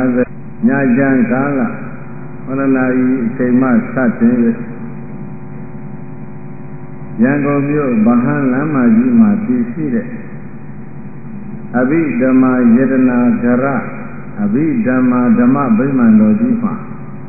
ညာကျန်ကာလဟောနာဤအချိန်မှစတင်၍ရန်ကုန်မြို့ဗဟန်းလမ်းမကြီးမှာတည်ရှိတဲ့အဘိဓမ္မာယတနာဂရအဘိဓမ္မာဓမ္မဗိမာန်တော်ကြီးမှာ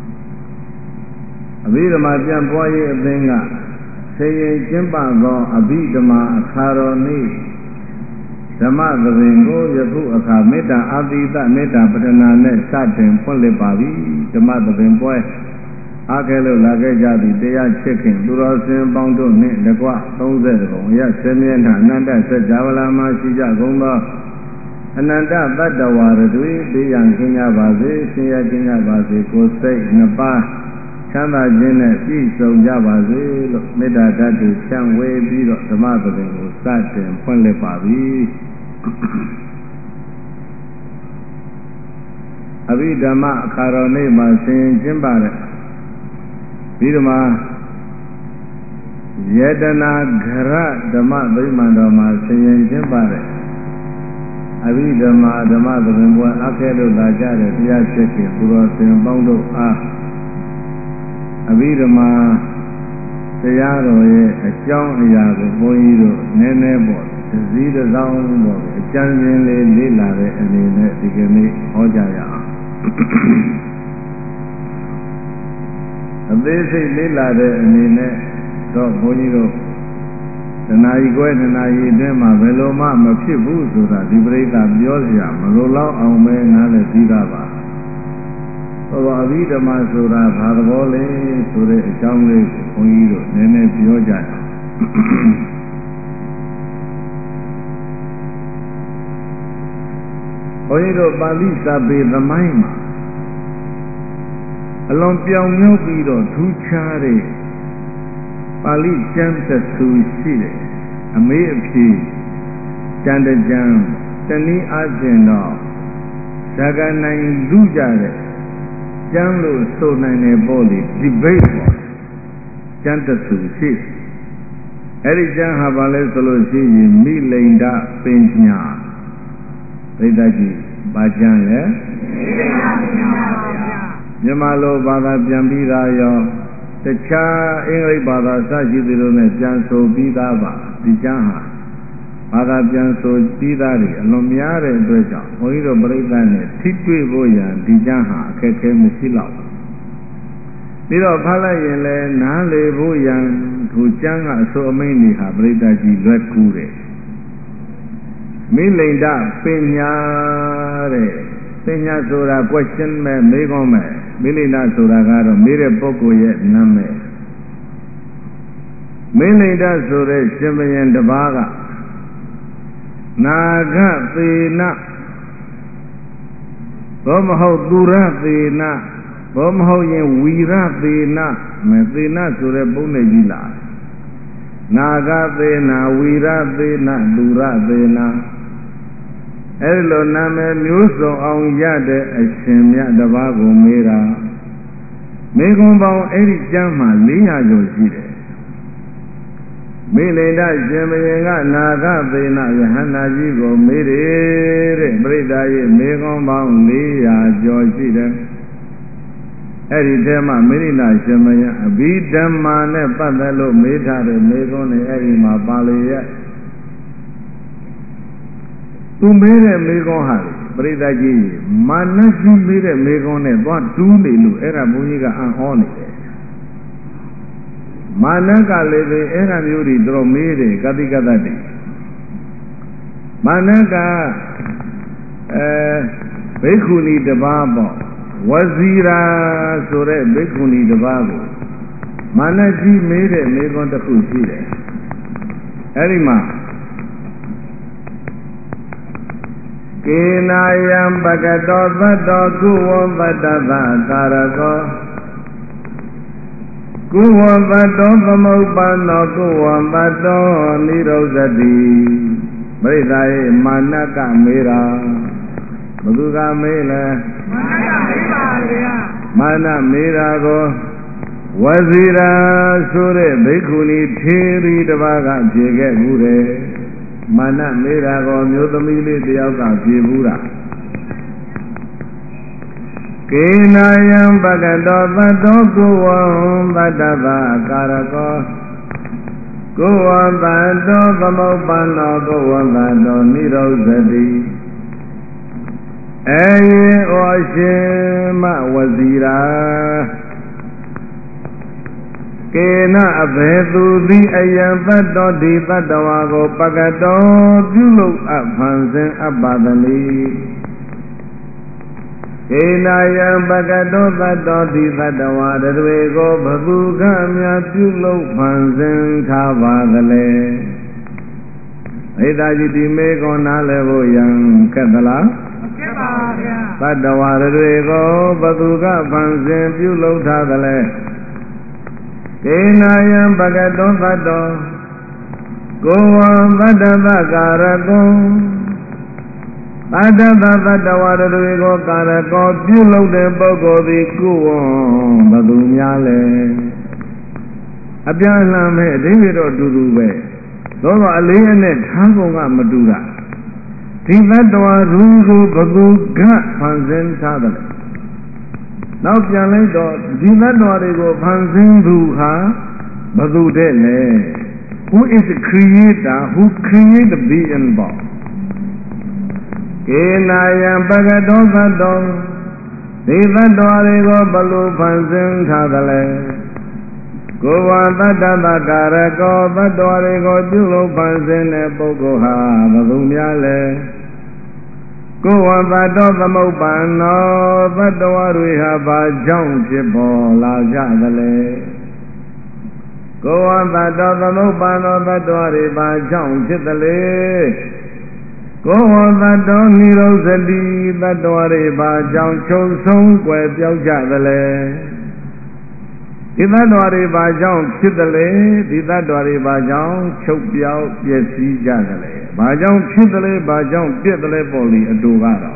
အဘိဓမ္မာပြန်ပွားရေးအသင်းကဆင်ရင်ကျင်းပသောအဘိဓမ္မာအခါတော်နေ့ဓမ္မသဘင်ကိုယခုအခါမေတ္တာအာတိတမေတ္တာပတနာနဲ့စတင်ဖွင့်လှစ်ပါပြီဓမ္မသဘင်ပွဲအားကဲလို့လာခဲ့ကြသည့်တရားချစ်ခင်သူတော်စင်ပေါင်းတို့နှင့်တကွ30ခုရဆင်းရဲနာအနန္တစัจ java လာမှာရှိကြကုန်သောအနန္တတတ္တဝါတွေသိရန်ခင်းကြပါစေဆင်းရဲခင်းကြပါစေကိုယ်စိတ်နှစ်ပါးချမ်းသာခြင်းနဲ့ပြည့်စုံကြပါစေလို့မေတ္တာဓာတ်တွေဖြန့်ဝေပြီးတော့ဓမ္မသဘင်ကိုစတင်ဖွင့်လှစ်ပါပြီအဘိဓမ္မာအခါတော်နေ့မှာဆင်ရင်ကျင်းပတဲ့ပြီးတော့မှယတနာဂရဓမ္မဗိမာန်တော်မှာဆင်ရင်ကျင်းပတဲ့အဘိဓမ္မာဓမ္မသဘင်ပွဲအခဲလို့လာကြတဲ့တရားချစ်ခင်သူတော်စင်ပေါင်းတို့အားအဘိဓမ္မာတရားတော်ရဲ့အကြောင်းအရာကိုဘုန်းကြီးတို့နည်းနည်းပေါ့သတိတစောင်းပေါ့အကျဉ်းချင်းလေးလေ့လာတဲ့အနေနဲ့ဒီကနေ့ဟောကြရအောင်အသေးစိတ်လေ့လာတဲ့အနေနဲ့တော့ဘုန်းကြီးတို့တဏှာကြီးကွဲတဏှာကြီးအတွင်းမှာဘယ်လိုမှမဖြစ်ဘူးဆိုတာဒီပရိသတ်ပြောစရာမလိုတော့အောင်ပဲနားလည်ပြီးသားပါဟောအဘိဓမ္မာဆိုတာဘာသဘောလဲဆိုတဲ့အကြောင်းလေးကိုဘုန်းကြီးတို့နည်းနည်းပြောကြအောင်ဘုန်းကြီးတို့ပါဠိစာပေသမိုင်းမှာအလွန်ပြောင်မြောက်ပြီးတော့ထူးခြားတဲ့ပါဠိကျမ်းသစ်သူရှိတယ်အမေးအဖြေကျမ်းတစ်ကျမ်းတနည်းအားဖြင့်တော့ဇာကနိုင်လူကြတဲ့ကျမ်းလို့ဆိုနိုင်တဲ့ပေါ့လေ debate ပေါ့ကျမ်းသစ်သူရှိတယ်အဲ့ဒီကျမ်းဟာဘာလဲဆိုလို့ရှိရင်မိလိန္ဒပညာပြိဿကြီးဘာကျမ်းလဲမြန်မာလိုဘာသာပြန်ပြီးသားရောတခြားအင်္ဂလိပ်ဘာသာစရှိသလိုနဲ့ပြန်ဆိုပြီးသားပါဒီကျမ်းဟာဘာသာပြန်ဆိုပြီးသားတွေအလွန်များတဲ့အတွက်ကြောင့်ဘုန်းကြီးတို့ပြိဿနဲ့ထိတွေ့ဖို့ရန်ဒီကျမ်းဟာအခက်အခဲမရှိတော့ဘူးပြီးတော့ဖတ်လိုက်ရင်လည်းနားလေဖို့ရန်သူကျမ်းကအဆိုအမိန့်တွေဟာပြိဿကြီးလွယ်ကူတယ်မိလိန္ဒပညာတဲ့ပညာဆိုတာ question ပဲမေးခွန်းပဲမိလိန္ဒဆိုတာကတော့မေးတဲ့ပုဂ္ဂိုလ်ရဲ့နာမည်မိလိန္ဒဆိုတဲ့ရှင်ဘုရင်တစ်ပါးကနာဂသေနဘောမဟုတ်သူရသေနဘောမဟုတ်ရင်ဝီရသေနမေသေနဆိုတဲ့ပုံနဲ့ကြီးလားနာဂသေနဝီရသေနသူရသေနအဲ့လိုနာမည်မျိုးစုံအောင်ရတဲ့အရှင်မြတ်တစ်ပါးကိုမေးတာမေခွန်းပေါင်းအဲ့ဒီကျမ်းမှာ400ကျော်ရှိတယ်မိလိန္ဒရှင်ဘုရင်ကနာဂသေနယဟန္တာကြီးကိုမေးတယ်တဲ့ပြိဿရဲ့မေခွန်းပေါင်း400ကျော်ရှိတယ်အဲ့ဒီထဲမှာမိလိန္ဒရှင်ဘုရင်အဘိဓမ္မာနဲ့ပတ်သက်လို့မေးထားတဲ့မေခွန်းတွေအဲ့ဒီမှာပါလေရဲ့သူမေးတဲ့မေခွန်းဟာပရိသတ်ကြီးမာနကြီးမေးတဲ့မေခွန်းနဲ့သွားတူးနေလို့အဲ့ဒါဘုန်းကြီးကအံ့ဩနေတယ်မာနကလည်းပဲအဲ့ဒါမျိုးတွေတော်မေးတယ်ကတိကတ္တိမာနကဘိက္ခုနီတစ်ပါးပေါ့ဝဇီရာဆိုတဲ့ဘိက္ခုနီတစ်ပါးကိုမာနကြီးမေးတဲ့မေခွန်းတစ်ခုရှိတယ်အဲ့ဒီမှာကေနာယံပကတောသတ္တောကုဝံပတ္တသကာရကောကုဝံပတ္တောသမုပ္ပန္နောကုဝံပတ္တောနိရောဓတိပရိသယေမာနကမေးတာဘသူကမေးလဲမာနကမေးပါဗျာမာနမေးတာကိုဝဇီရာဆိုတဲ့ဘိက္ခုနီထေရီတစ်ပါးကဖြေခဲ့မှုတယ်မာနမေးတာကိုမျိုးသမီးလေးတယောက်ကဖြေဘူးတာကေနာယံပကတောသတ္တောကုဝံသတ္တဗကာရကောကုဝံသတ္တောသမုပ္ပန္နောကုဝံသတ္တောနိရောဓတိအေယေဩရှင်မဝဇီရာကေနအဘေသူသည်အယံသတ္တောဒီသတ္တဝါကိုပကတောပြုလုပ်အပ်ဖန်ဆင်းအပ်ပါသနည်းကေနာယံပကတောသတ္တောဒီသတ္တဝါတွေကိုဘသူကများပြုလုပ်ဖန်ဆင်းထားပါသလဲဣဒာကြီးဒီမေကွန်နာလည်းဖို့ယံခက်သလားမခက်ပါဘူးဗျာသတ္တဝါတွေကိုဘသူကဖန်ဆင်းပြုလုပ်ထားသလဲကေနာယံပကတောသတ္တောကိုဝံသတ္တဗကာရကောသတ္တဗသတ္တဝါတွေကိုကာရကောပြုလုပ်တဲ့ပုဂ္ဂိုလ်သည်ကိုဝံဘသူများလဲအပြန်လှန်ပဲအဓိပ္ပာယ်တော့အတူတူပဲသို့တော့အလေးအနက်ထားပုံကမတူတာဒီသတ္တဝါရူကိုဘသူကဖန်ဆင်းထားတယ်နောက်ပြန်လိုက်တော့ဒီသတ္တဝါတွေကိုဖန်ဆင်းသူဟာဘသူတဲ့လဲ Who is the creator who created the being born ကေနာယံပကတောသတ္တောဒီသတ္တဝါတွေကိုဘလို့ဖန်ဆင်းထားသလဲကိုဝါသတ္တဗကာရကောသတ္တဝါတွေကိုပြုလုပ်ဖန်ဆင်းတဲ့ပုဂ္ဂိုလ်ဟာဘသူများလဲကိုဝါသတ္တောသမုပ္ပန္နောသတ္တဝါတွေဟာဘာကြောင့်ဖြစ်ပေါ်လာကြသလဲကိုဝါသတ္တောသမုပ္ပန္နောသတ္တဝါတွေဘာကြောင့်ဖြစ်သလဲကိုဝါသတ္တောနိရောဓတိသတ္တဝါတွေဘာကြောင့်ချုပ်ဆုံးကွယ်ပြောက်ကြသလဲဒီသတ္တဝါတွေဘာကြောင့်ဖြစ်သလဲဒီသတ္တဝါတွေဘာကြောင့်ချုပ်ပြောက်ပျက်စီးကြသလဲဘာကြောင့်ဖြစ်သလဲဘာကြောင့်ပြက်သလဲပေါ်လီအတူကတော့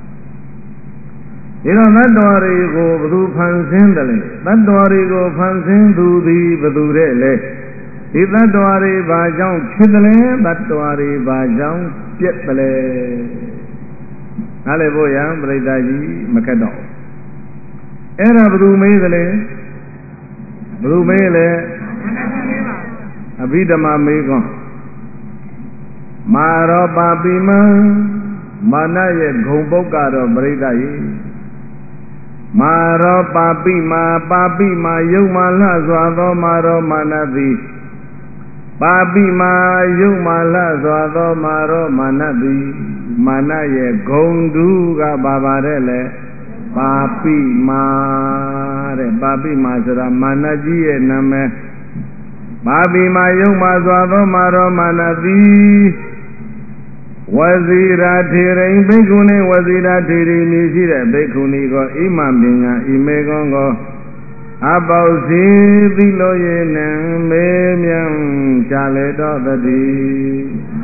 ဒီတော့သတ္တဝါတွေကိုဘယ်သူဖန်ဆင်းတယ်လဲသတ္တဝါတွေကိုဖန်ဆင်းသူသည်ဘယ်သူတဲ့လဲဒီသတ္တဝါတွေဘာကြောင့်ဖြစ်တယ်လဲသတ္တဝါတွေဘာကြောင့်ပြက်တယ်လဲနားလည်ဖို့ရန်ပြိတ္တာကြီးမခက်တော့အဲ့ဒါဘယ်သူမေးသလဲဘယ်သူမေးလဲအဘိဓမ္မာမေးခွန်းမာရောပါပိမံမာနရဲ့ဂုံပုတ်ကတော့ပြိတ္တာကြီးမာရောပါပိမာယုံမာလှစွာသောမာရောမာနသည်ပါပိမာယုံမာလှစွာသောမာရောမာနသည်မာနရဲ့ဂုံတူကဘာပါတဲ့လဲပါပိမာတဲ့ပါပိမာဆိုတာမာနကြီးရဲ့နာမည်ပါပိမာယုံမာစွာသောမာရောမာနသည်ဝဇီရာထေရိဘိက္ခုနီဝဇီရာထေရီမြည်ရှိတဲ့ဘိက္ခုနီကိုဣမပညာဣမေကွန်ကိုအပေါစီသီလိုရေနံမေမြံချလေတော်တည်း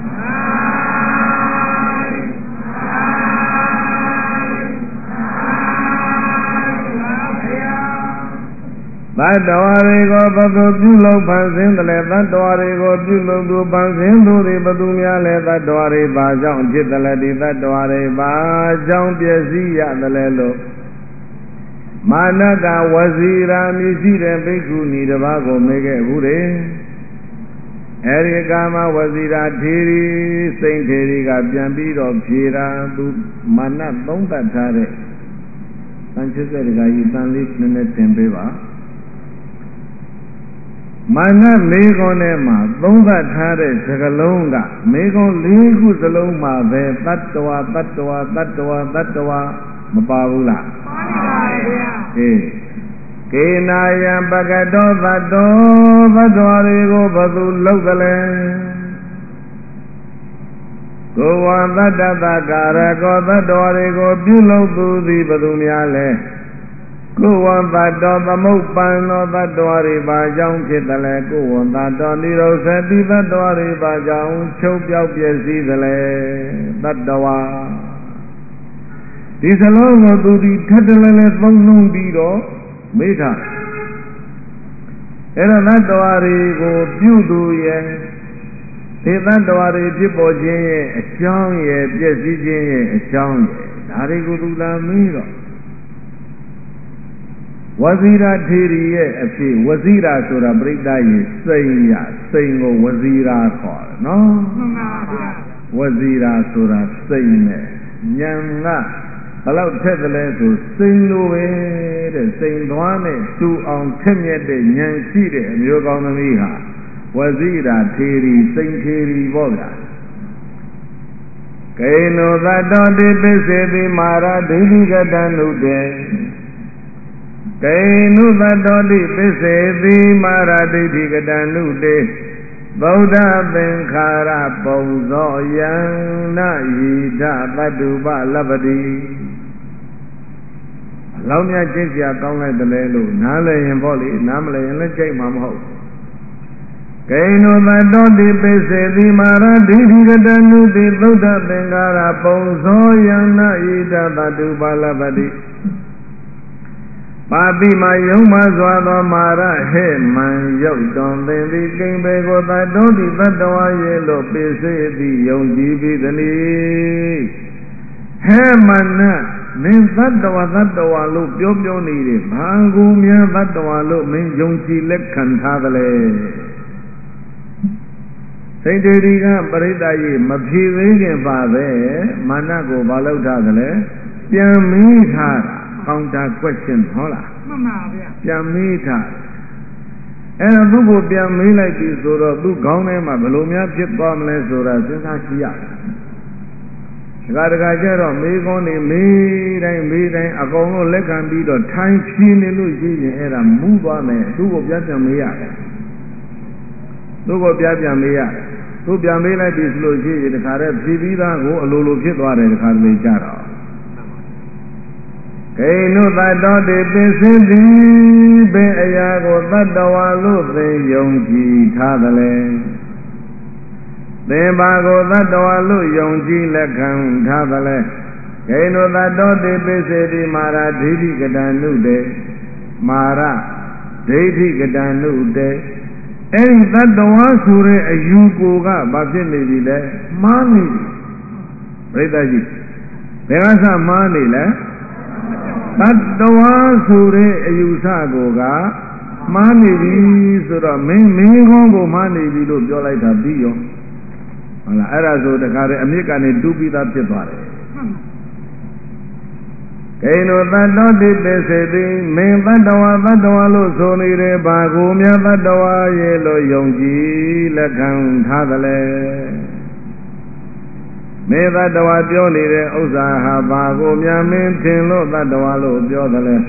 သတ္တဝါတွေကိုဘသူပြုလုပ်ဖန်ဆင်းတယ်လဲသတ္တဝါတွေကိုပြုလုပ်သူဖန်ဆင်းသူတွေဘသူများလဲသတ္တဝါတွေဘာကြောင့်ဖြစ်တယ်လဲဒီသတ္တဝါတွေဘာကြောင့်ပျက်စီးရတယ်လဲလို့မာနကဝဇီရာမြည်ရှိတဲ့ဘိက္ခုနီတစ်ပါးကိုမေးခဲ့ဘူးတယ်အဲဒီကာမဝဇီရာထေရီစိန်ထေရီကပြန်ပြီးတော့ဖြေတာသူမာနသုံးသတ်ထားတဲ့သံချစ်တဲ့ဒကာကြီးတန်လေးနည်းနည်းသင်ပေးပါမာနမေခွန်းထဲမှာသုံးသတ်ထားတဲ့စကားလုံးကမေခွန်း၄ခုစလုံးမှာပဲတတ္တဝါတတ္တဝါတတ္တဝါတတ္တဝါမပါဘူးလားပါပါဗျာကေနာယံပကတောသတ္တောသတ္တဝါတွေကိုဘသူလုပ်သလဲကိုဝံသတ္တသကာရကောသတ္တဝါတွေကိုပြုလုပ်သူသည်ဘသူများလဲကိုဝံသတ္တောသမုပ္ပန္နောသတ္တဝါတွေဘာကြောင့်ဖြစ်သလဲကိုဝံသတ္တောနိရောဓတိသတ္တဝါတွေဘာကြောင့်ချုပ်ပြောက်ပျက်စီးသလဲသတ္တဝါဒီစလုံးကိုသူဒီထပ်တလဲလဲသုံးနှုံးပြီးတော့မေးထားအဲ့ဒါသတ္တဝါတွေကိုပြုသူရဲ့ဒီသတ္တဝါတွေဖြစ်ပေါ်ခြင်းရဲ့အကြောင်းရဲ့ပျက်စီးခြင်းရဲ့အကြောင်းရဲ့ဒါတွေကိုသူလာမေးတော့ဝဇီရာထေရီရဲ့အဖြစ်ဝဇီရာဆိုတာပြိဿရဲ့စိန်ရစိန်ကိုဝဇီရာခေါ်တယ်နော်မှန်ပါဗျာဝဇီရာဆိုတာစိန်နဲ့ဉာဏ်ကဘလောက်ထက်တယ်လဲဆိုစိန်လိုပဲတဲ့စိန်သွားနဲ့တူအောင်ထက်မြက်တဲ့ဉာဏ်ရှိတဲ့အမျိုးကောင်းသမီးဟာဝဇိရာထေရီစိန်ထေရီပေါ့ဗျာကေနောသတ္တောတိပစ္စေတိမာရဒိဋ္ဌိကတနုတေကေနုသတ္တောတိပစ္စေတိမာရဒိဋ္ဌိကတနုတေဗုဒ္ဓသင်္ခါရပုံဇောယံနယိဒသတ္တုပလပ္ပတိလောင်းမြတ်ကျင့်စရာကောင်းလိုက်တယ်လေလို့နားလည်ရင်ပေါ့လေနားမလည်ရင်လည်းကြိတ်မှာမဟုတ်ကေနောသတ္တောတိပစ္စေတိမာရဒိဋ္ဌိကတနုတိသုဒ္ဓသင်္ကာရပုံဇောယံနဣဒသတ္တုပါလပတိပါတိမယုံမစွာသောမာရဟဲ့မံရုပ်တွန်သင်သည်ကိမ္ပေကိုသတ္တောတိသတ္တဝါရေလို့ပိစေတိယုံကြည်ပြီးသည်ဟဲ့မနမင်းသတ္တဝါလို့ပြောနေတယ်ဘာကူများသတ္တဝါလို့မင်းယုံကြည်လက်ခံထားသလဲစိတ်တေဒီကပရိသတ်ကြီးမဖြေသေးခင်ပါပဲမာနကိုဘာလို့ထားသလဲပြန်မီးထားတာcounter question ဟုတ်လားမှန်ပါဗျာပြန်မေးထားအဲ့တော့သူ့ကိုပြန်မေးလိုက်ပြီဆိုတော့သူ့ခေါင်းထဲမှာဘယ်လိုများဖြစ်သွားမလဲဆိုတာစဉ်းစားကြည့်ရတယ်တခါကျတော့မေးခွန်းနေမေးတိုင်းအကုန်လုံးလက်ခံပြီးတော့ထိုင်ဖြင်းနေလို့ရှိရင်အဲ့ဒါမူးသွားမယ်သူ့ကိုပြန်မေးရတယ်သူ့ကိုပြန်မေးရတယ်သူ့ပြန်မေးလိုက်ပြီဆိုလို့ရှိရင်တခါတည်းဖြည်းပြီးသားကိုအလိုလိုဖြစ်သွားတယ်တခါတလေကြတော့ကေနုသတ္တောတိပစ္စေတိဘယ်အရာကိုသတ္တဝါလို့သင်ယုံကြည်ထားသလဲသင်ဘာကိုသတ္တဝါလို့ယုံကြည်လက်ခံထားသလဲကေနုသတ္တောတိပစ္စေတိမာရဒိဋ္ဌိကတနုတေမာရဒိဋ္ဌိကတနုတေအဲ့ဒီသတ္တဝါဆိုတဲ့အယူကိုကဘာဖြစ်နေပြီလဲမှားနေပြီပြိဿကြီးဘယ်ကစမှားနေလဲသတ္တဝါဆိုတဲ့အယူဆကိုကမှားနေပြီဆိုတော့မင်းကောင်းကိုမှားနေပြီလို့ပြောလိုက်တာပြီးရောဟုတ်လားအဲ့ဒါဆိုတခါတည်းအမြစ်ကနေတူးပြီးသားဖြစ်သွားတယ်ကေနောသတ္တောတိပစ္စေတိမင်းသတ္တဝါလို့ဆိုနေတယ်ဘာကိုများသတ္တဝါရဲ့လို့ယုံကြည်လက်ခံထားသလဲမေသတ္တဝါပြောနေတဲ့ဥစ္စာဟာဘာကိုများမင်းထင်လို့သတ္တဝါလို့ပြောသလဲ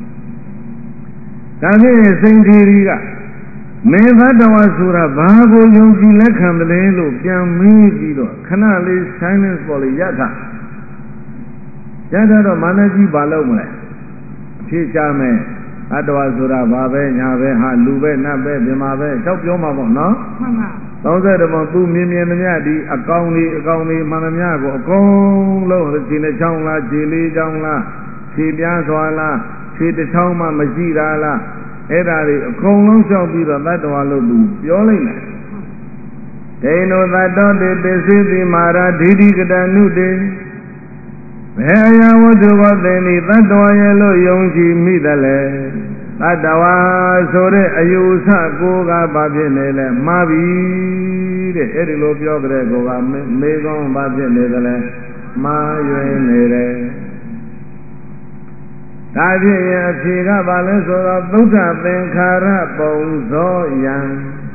ဒါဖြင့်စိန်ထေရီကမင်းသတ္တဝါဆိုတာဘာကိုယုံကြည်လက်ခံသလဲလို့ပြန်မေးပြီးတော့ခဏလေး silence ပေါ်လေရထားတော့မာနကြီးဘာလုပ်မလဲအဖြေချမယ်သတ္တဝါဆိုတာဘာပဲညာပဲဟာလူပဲနတ်ပဲမြမာပဲတောက်ပြောမှာပေါ့နော်မှန်ပါ30ပုံသူမြင်သမျှဒီအကောင်လေးမှန်သမျှကိုအကုန်လုံးခြေနဲ့ချောင်းလားခြေလေးချောင်းလားခြေပြားစွာလားခြေတစ်ချောင်းမှမရှိတာလားအဲ့ဒါတွေအကုန်လုံးလျှောက်ပြီးတော့သတ္တဝါလို့သူပြောလိုက်တယ်ဒေနောသတ္တောတိပစ္စေတိမာရဒိဋ္ဌိကတနုတေဘယ်အရာဝတ္ထုကိုသင်သည်သတ္တဝါရဲ့လို့ယုံကြည်မိသလဲသတ္တဝါဆိုတဲ့အယူဆကိုကဘာဖြစ်နေလဲမှားပြီတဲ့အဲ့ဒီလိုပြောကြတဲ့ကိုကမေကောင်းဘာဖြစ်နေသလဲမှားရွယ်နေတယ်ဒါဖြင့်အဖြေကဘာလဲဆိုတော့သုဒ္ဓသင်္ခါရပုံဇောယံ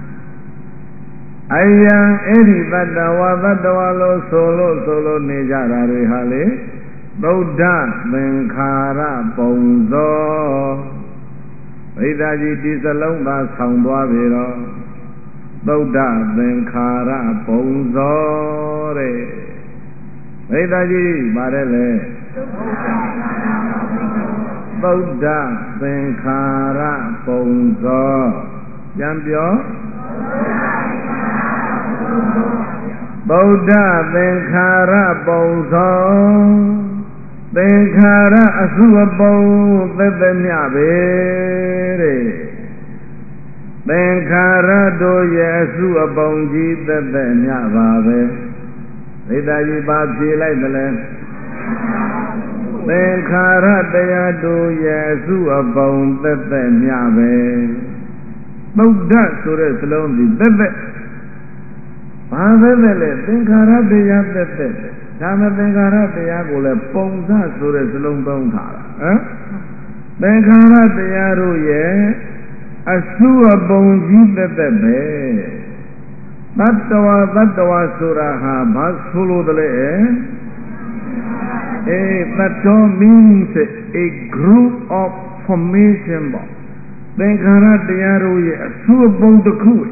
အယံအဲ့ဒီသတ္တဝါလို့ဆိုလို့နေကြတာတွေဟာလေသုဒ္ဓသင်္ခါရပုံဇောဗိဓာကြီးဒီစလုံးသာဆောင်သွားပြီတော့သုဒ္ဓသင်္ခါရပုံဇောတဲ့ဗိဓာကြီးပါတယ်လေသုဒ္ဓသင်္ခါရပုံဇောပြန်ပြောဗုဒ္ဓသင်္ခါရပုံဇောသင်္ခါရအစုအပုံသက်သက်မြပဲတဲ့သင်္ခါရတို့ရဲ့အစုအပုံကြီးသက်သက်မြပါပဲသိတာကြီးပါဖြေလိုက်တယ်လဲသင်္ခါရတရားတို့ရဲ့အစုအပုံသက်သက်မြပဲသုဒ္ဓဆိုတဲ့စလုံးဒီသက်သက်ဘာသက်သက်လဲသင်္ခါရတရားသက်သက်ဒါမှသင်္ခါရတရားကိုလည်းပုံစဆိုတဲ့စလုံးသုံးထားတာဟမ်သင်္ခါရတရားတို့ရဲ့အစုအပုံကြီးသက်သက်ပဲတတ္တဝါဆိုတာဟာဘာဆိုလို့တလဲthat means a group of formation ပေါ့သင်္ခါရတရားတို့ရဲ့အစုအပုံတစ်ခု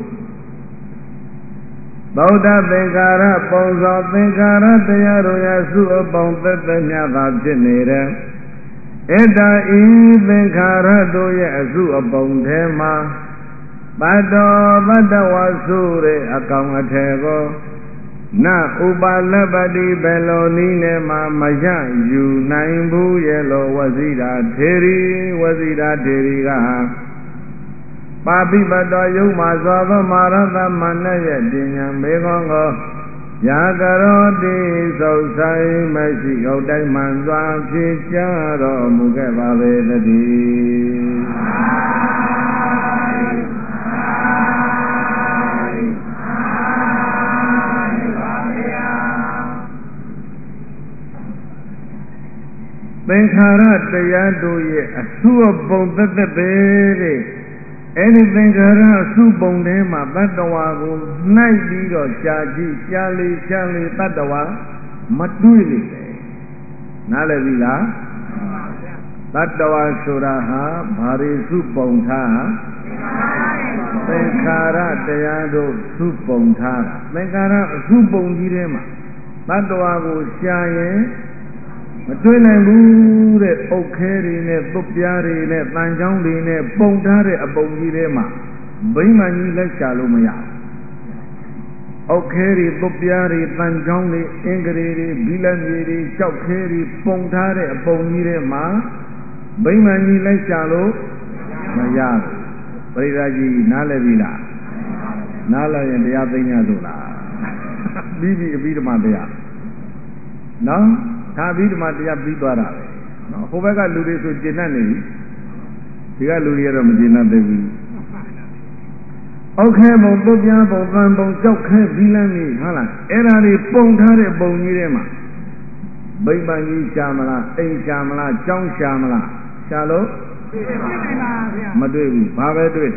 ဗုဒ္ဓသင်္ခါရပုံစောသင်္ခါရတရားတို့ရဲ့အစုအပုံသက်သက်မြတ်သာဖြစ်နေတယ်ဧတာဤသင်္ခါရတို့ရဲ့အစုအပုံထဲမှာတတ္တဝါဆိုတဲ့အကောင်အထည်ကိုနဥပါလပတိဘယ်လိုနည်းနဲ့မှမရယူနိုင်ဘူးရဲ့လို့ဝဇိရာထေရီကပါပိပတောယုံမှာစွာသောမာရသမဏရဲ့ပညာမေကောင်းကိုယာကရောတိသုဆိုင်မရှိဟုတ်တိုင်းမှန်စွာဖြေချတော်မူခဲ့ပါပေတည်းသင်္ခါရတရားတို့ရဲ့အစုအပုံသက်သက်ပဲတဲ့အဲ့ဒီသင်္ခါရအစုပုံထဲမှာတတ္တဝါကိုနှိုက်ပြီးတော့ရှားကြည့်ရှားလေတတ္တဝါမတွေ့လေနားလည်ပြီလားတတ္တဝါဆိုတာဟာဘာတွေစုပုံထားသင်္ခါရတရားတို့စုပုံထားတာသင်္ခါရအစုပုံကြီးထဲမှာတတ္တဝါကိုရှားရင်မတွေ့နိုင်ဘူးတဲ့ပုတ်ခဲတွေနဲ့သွပ်ပြားတွေနဲ့တန်ချောင်းတွေနဲ့ပုံထားတဲ့အပုံကြီးထဲမှာဗိမာန်ကြီးလက်ချလို့မရဘူး။အုတ်ခဲတွေသွပ်ပြားတွေတန်ချောင်းတွေအင်္ဂရီတွေဘီလက်မြေတွေကြောက်ခဲတွေပုံထားတဲ့အပုံကြီးထဲမှာဗိမာန်ကြီးလက်ချလို့မရဘူး။ပရိသတ်ကြီးနားလည်ပြီလား။နားလည်ရင်တရားသိညာဆိုလား။ပြီးပြီအပြီးဓမ္မတရား။နော်ဒါပြီးဓမ္မတရားပြီးသွားတာပဲနော်ဟိုဘက်ကလူတွေဆိုကျင့်တတ်နေပြီဒီကလူတွေကတော့မကျင့်တတ်သေးဘူးအောက်ခဲပုံပုတ်ပြားပုံသံပုံကြောက်ခဲဘီလန်းကြီးဟုတ်လားအဲ့ဒါတွေပုံထားတဲ့ပုံကြီးထဲမှာဗိမာန်ကြီးရှာမလားအိမ်ရှာမလားကျောင်းရှာမလားရှာလို့မတွေ့ဘူးဘာပဲတွေ့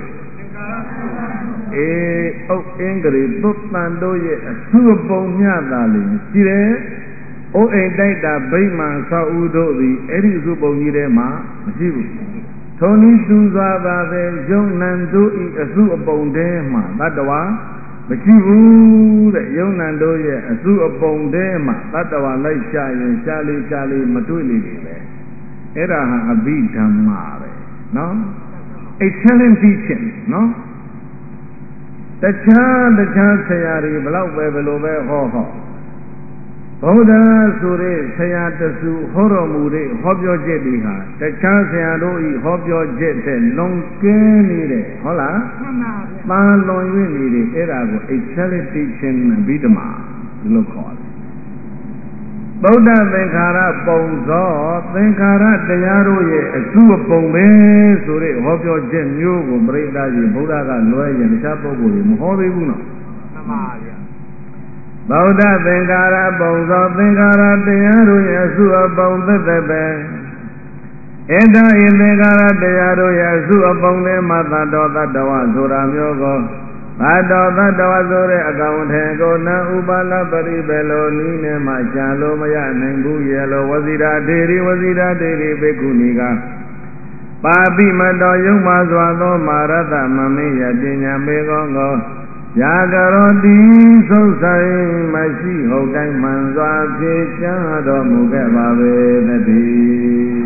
အုတ်အင်္ဂရိသုတ်တန်တို့ရဲ့အစုအပုံညတာလေရှိတယ်အိုးအိမ်တိုက်တာဗိမာန်ဆောက်ဦးတို့သည်အဲ့ဒီစုပုံကြီးထဲမှာမရှိဘူးထုံနည်းသူစွာသာပဲယုံနံတို့ဤအစုအပုံထဲမှာတတ္တဝါမရှိဘူးတဲ့ယုံနံတို့ရဲ့အစုအပုံထဲမှာတတ္တဝါလိုက်ရှာရင်ရှားလေးမတွေ့လေလေပဲအဲ့ဒါဟာအဘိဓမ္မာပဲနော် excellent teaching နော်တခြားဆရာတွေဘလောက်ပဲဘယ်လိုပဲဟောဗုဒ္ဓဆိုတဲ့ဆရာတစုဟောတော်မူတဲ့ဟောပြောချက်တွေဟာတခြားဆရာတို့ဤဟောပြောချက်တဲ့လွန်ကင်းနေတယ်ဟုတ်လားမှန်ပါဗျာပါလွန်၍နေတယ်အဲ့ဒါကို excellent teaching ဗိဓမာလို့ခေါ်တယ်ဗုဒ္ဓသင်္ခါရပုံသောသင်္ခါရတရားတို့ရဲ့အစုအပုံပဲဆိုတဲ့ဟောပြောချက်မျိုးကိုပြိဿကြီးဗုဒ္ဓကလွဲရင်တခြားပုဂ္ဂိုလ်တွေမဟောသေးဘူးနော်မှန်ပါဗျာဗုဒ္ဓသင်္ခါရပုံသောသင်္ခါရတရားတို့ရဲ့အစုအပုံသက်သက်ပဲဧတံဤသင်္ခါရတရားတို့ရဲ့အစုအပုံထဲမှာသတ္တဝါဆိုတာမျိုးကိုသတ္တဝါဆိုတဲ့အကောင်ထဲကိုနံဥပါလပရိဘယ်လိုနည်းနဲ့မှရှာလို့မရနိုင်ဘူးရဲ့လို့ဝဇိရာဒေရီဘိက္ခုနီကပါပိမတော်ယုံမှာစွာသောမာရတမမေယပညာမေကောကိုယာကရောတိသုဆိုင်မရှိဟုတ်တိုင်းမှန်စွာဖြေချမ်းတော်မူခဲ့ပါပေတည်း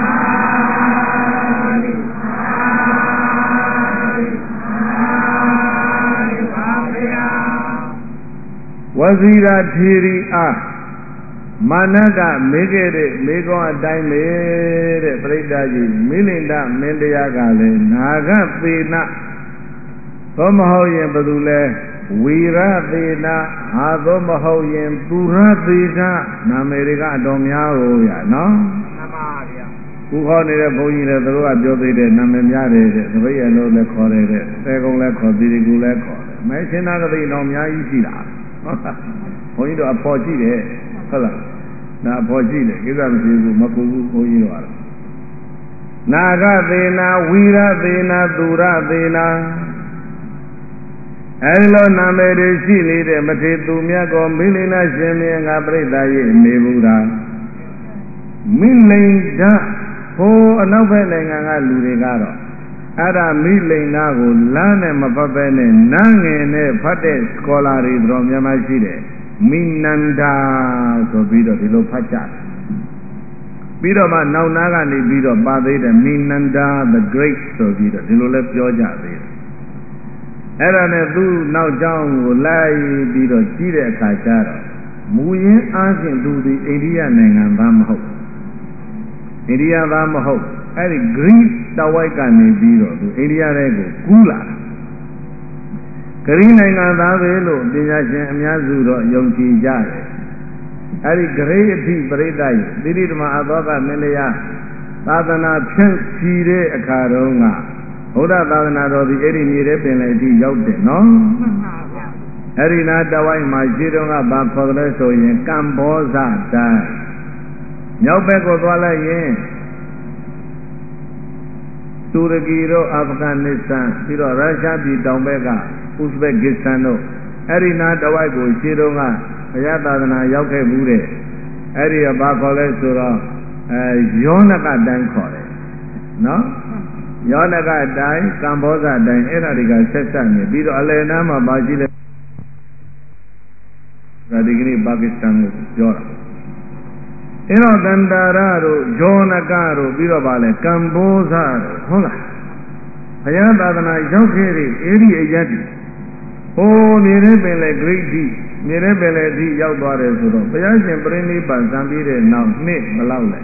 ဝဇိရာထေရီအားမာနကမေးခဲ့တဲ့မေကောအတိုင်းပဲတဲ့ပြိဿကြီးမိလိန္ဒမင်းတရားကလည်းနာဂသေနသောမဟုတ်ရင်ဘယ်သူလဲဝီရသေနဟာသောမဟုတ်ရင်သူရသေကနာမည်တွေကအတော်များကိုရနော်ခုခေါ်နေတဲ့ဘုန်းကြီးတွေသူတို့ကပြောသေးတယ်နာမည်များတယ်တဲ့တပည့်ရလို့လည်းခေါ်တယ်တဲ့သေကုံလည်းခေါ်သီရိကူလည်းခေါ်တယ်မဲရှင်းသားကတိတော်အများကြီးရှိတာဟုတ်လားဘုန်းကြီးတို့အဖော်ကြည့်တယ်ဟုတ်လားနာအဖော်ကြည့်တယ်ကိစ္စမရှိဘူးမကူဘူးဘုန်းကြီးတို့ကတော့နာဂသေနာဝီရသေနာသူရသေနာအဲဒီလိုနာမည်တွေရှိနေတဲ့မထေသူမြတ်ကောမိလိန်နာရှင်မြတ်ငါပြိဿရဲ့နေဘူးလားမိလိန်ဓာဟိုအနောက်ဘက်နိုင်ငံကလူတွေကတော့အဲ့ဒါမိလိန်နာကိုလမ်းနဲ့မပတ်ပဲနဲ့နန်းငယ်နဲ့ဖတ်တဲ့စကောလာတွေတော်များများရှိတယ်မိနန္ဒာဆိုပြီးတော့ဒီလိုဖတ်ကြတယ်ပြီးတော့မှနောက်နာကနေပြီးတော့ပါသေးတယ်မိနန္ဒာ the great ဆိုပြီးတော့ဒီလိုလဲပြောကြသေးတယ်အဲ့ဒါနဲ့သူ့နောက်ကျောင်းကိုလိုက်ပြီးတော့ကြီးတဲ့အခါကျတော့မူရင်းအားဖြင့်သူဒီအိန္ဒိယနိုင်ငံသားမဟုတ်အိန္ဒိယသားမဟုတ်အဲ့ဒီ Greek တဝိုက်ကနေပြီးတော့သူအိန္ဒိယထဲကိုကူးလာတာဂရိနိုင်ငံသားပဲလို့ပညာရှင်အများစုတော့ယုံကြည်ကြတယ်အဲ့ဒီဂရိအထိပရိသတ်ရဲ့သီရိဓမ္မအသောကမင်းတရားသာသနာဖြန့်ချီတဲ့အခါတုန်းကဘုရားသာသနာတော်ဒီအဲ့ဒီမြေထဲပင်လေအထိရောက်တယ်နော်မှန်ပါဗျာအဲ့ဒီနာတဝိုက်မှာရှိတော့ကဘာခေါ်တယ်ဆိုရင်ကမ္ဘောဇတိုင်းမြောက်ဘက်ကိုသွားလိုက်ရင်တူရကီတို့အာဖဂန်နစ္စတန်ပြီးတော့ရုရှားပြည်တောင်ဘက်ကဥဇဘက်ကစ္စတန်တို့အဲ့ဒီနာတဝိုက်ကိုရှိတော့ကဘုရားသာသနာရောက်ခဲ့ဘူးတဲ့အဲ့ဒီဘာခေါ်လဲဆိုတော့ယောနကတိုင်းခေါ်တယ်နော်ယောနကတိုင်းကမ္ဘောဇတိုင်းအဲ့ဒါတွေကဆက်ဆက်နေပြီးတော့အလယ်နားမှာပါရှိတဲ့ဒါဒီကနေ့ပါကစ္စတန်ကိုပြောတာအဲ့တော့တန္တာရတို့ယောနကတို့ပြီးတော့ဗာလဲကမ္ဘောဇတို့ဟုတ်လားဘုရားသာသနာရောက်ခဲ့တဲ့အဲ့ဒီအရက်ဒီဟိုမြေထဲပင်လေဂရိတ်တိမြေထဲပင်လေတိရောက်သွားတယ်ဆိုတော့ဘုရားရှင်ပြိဋိဘံဇံပြီးတဲ့နောက်နှစ်ဘယ်လောက်လဲ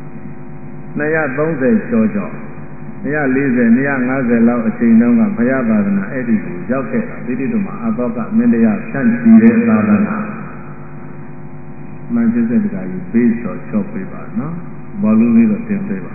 230ကျော်ကျော်240 250လောက်အချိန်တုန်းကဘုရားသာသနာအဲ့ဒီကိုရောက်ခဲ့တာသီတိတုမှာအသောကမင်းတရားဖြန့်ချီတဲ့သာသနာမှန်စစ်စစ်တကကြီးဘေးစော်ချော့ပေးပါနော်ဘောလုံးလေးတော့တင်ပေးပါ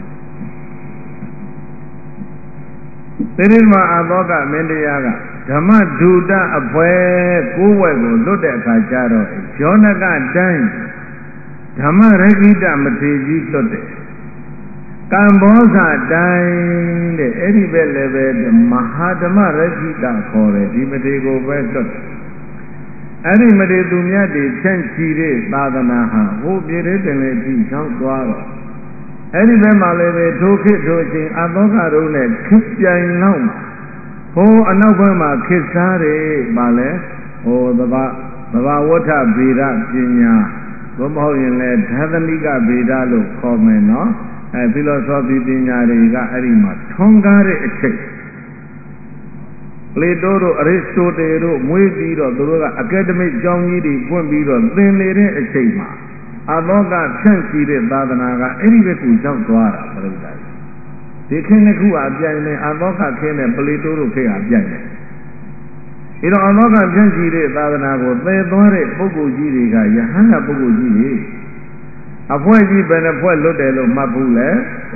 သီတိတုမှာအသောကမင်းတရားကဓမ္မဒုတအဖွဲကိုးဝက်ကိုလွတ်တဲ့အခါကျတော့ယောနကတိုင်းဓမ္မရခိတမထေကြီးလွတ်တယ်ကမ္ဘောဇတိုင်းတဲ့အဲ့ဒီပဲလည်းပဲမဟာဓမ္မရခိတခေါ်တယ်ဒီမထေကိုပဲလွတ်အဲ့ဒီမထေသူမြတ်တွေဖြန့်ချီတဲ့သာသနာဟာဟိုပြည်တဲ့တင်လေဒီရောက်သွားတော့အဲ့ဒီဘက်မှာလည်းပဲထိုခေတ်ထိုအချိန်အသောကတို့နဲ့ခိပြိုင်လောက်မှာဟိုအနောက်ဘက်မှာခေတ်စားတယ်ဗာလဲဟိုသဘာဝဋ္ဌဗေဒပညာဘုမဟုတ်ရင်လည်းဓာသနိကဗေဒလို့ခေါ်မယ်နော်ဖီလိုဆိုဖီပညာတွေကအဲ့ဒီမှာထွန်းကားတဲ့အချိန်ပလေတိုးတို့အရစ္စတိုတယ်တို့မွေးပြီးတော့သူတို့ကအကယ်ဒမစ်ကျောင်းကြီးတွေဖွင့်ပြီးတော့သင်နေတဲ့အချိန်မှာအသောကဖြန့်ချီတဲ့သာသနာကအဲ့ဒီဘက်ကိုရောက်သွားတာပြိဿဒီခင်းတစ်ခုအပြိုင်နဲ့အသောကခင်းနဲ့ပလေတိုးတို့ခေတ်အပြိုင်နဲ့ဒီတော့အသောကဖြန့်ချီတဲ့သာသနာကိုသေသွားတဲ့ပုဂ္ဂိုလ်ကြီးတွေကယဟန်ကပုဂ္ဂိုလ်ကြီးတွေအဖွဲ့ကြီးဘယ်နှဖွဲ့လွတ်တယ်လို့မှတ်ဘူးလေ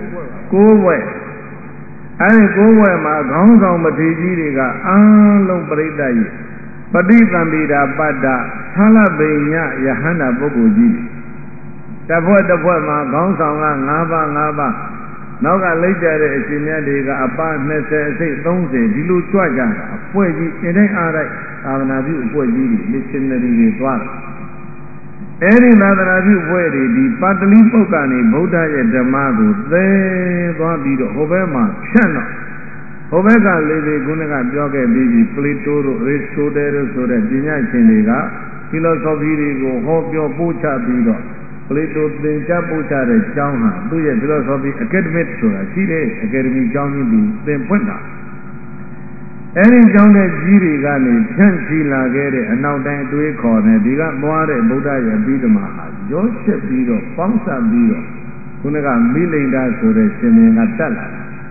9ဘွဲ့အဲဒီ9ဘွဲ့မှာခေါင်းဆောင်မထေကြီးတွေကအားလုံးပြိဿရဲ့ပฏิသံပိတာပတ္တသလပိညယဟန္တာပုဂ္ဂိုလ်ကြီးတစ်ဖွဲ့မှာခေါင်းဆောင်က5ပါးနောက်ကလိမ့်ကြတဲ့အရှင်မြတ်တွေကအပါ20အစိတ်30ဒီလိုကြွကြတာအဖွဲ့ကြီးအင်းတိုင်းအားတိုင်းသာသနာပြုအဖွဲ့ကြီးတွေ missionary တွေသွားတယ်အဲ့ဒီသာသနာပြုအဖွဲ့တွေဒီပါတလိပုဂ္ဂကနေဗုဒ္ဓရဲ့ဓမ္မကိုသဲသွားပြီးတော့ဟိုဘက်မှာဖြန့်တော့ဟိုဘက်ကလေဒီခုနကပြောခဲ့ပြီးပြီပလီတိုတို့အရစ္စတိုတယ်တို့ဆိုတဲ့ပညာရှင်တွေကဖီလိုဆိုဖီတွေကိုဟောပြောပို့ချပြီးတော့ပလီတိုသင်ကြားပို့ချတဲ့ကျောင်းဟာသူ့ရဲ့ဖီလိုဆိုဖီအကယ်ဒမစ်ဆိုတာရှိတဲ့အကယ်ဒမီကျောင်းကြီးသူသင်ဖွင့်တာအဲ့ဒီကျောင်းတဲ့ကြီးတွေကနေဖြန့်ချီလာခဲ့တဲ့အနောက်တိုင်းအတွေးခေါ်နေဒီကသွားတဲ့ဗုဒ္ဓရဲ့ပြီးဓမ္မဟာရောရှက်ပြီးတော့ပေါင်းစပ်ပြီးတော့ခုနကမိလိန်ဒါဆိုတဲ့ရှင်မင်းကတက်လာ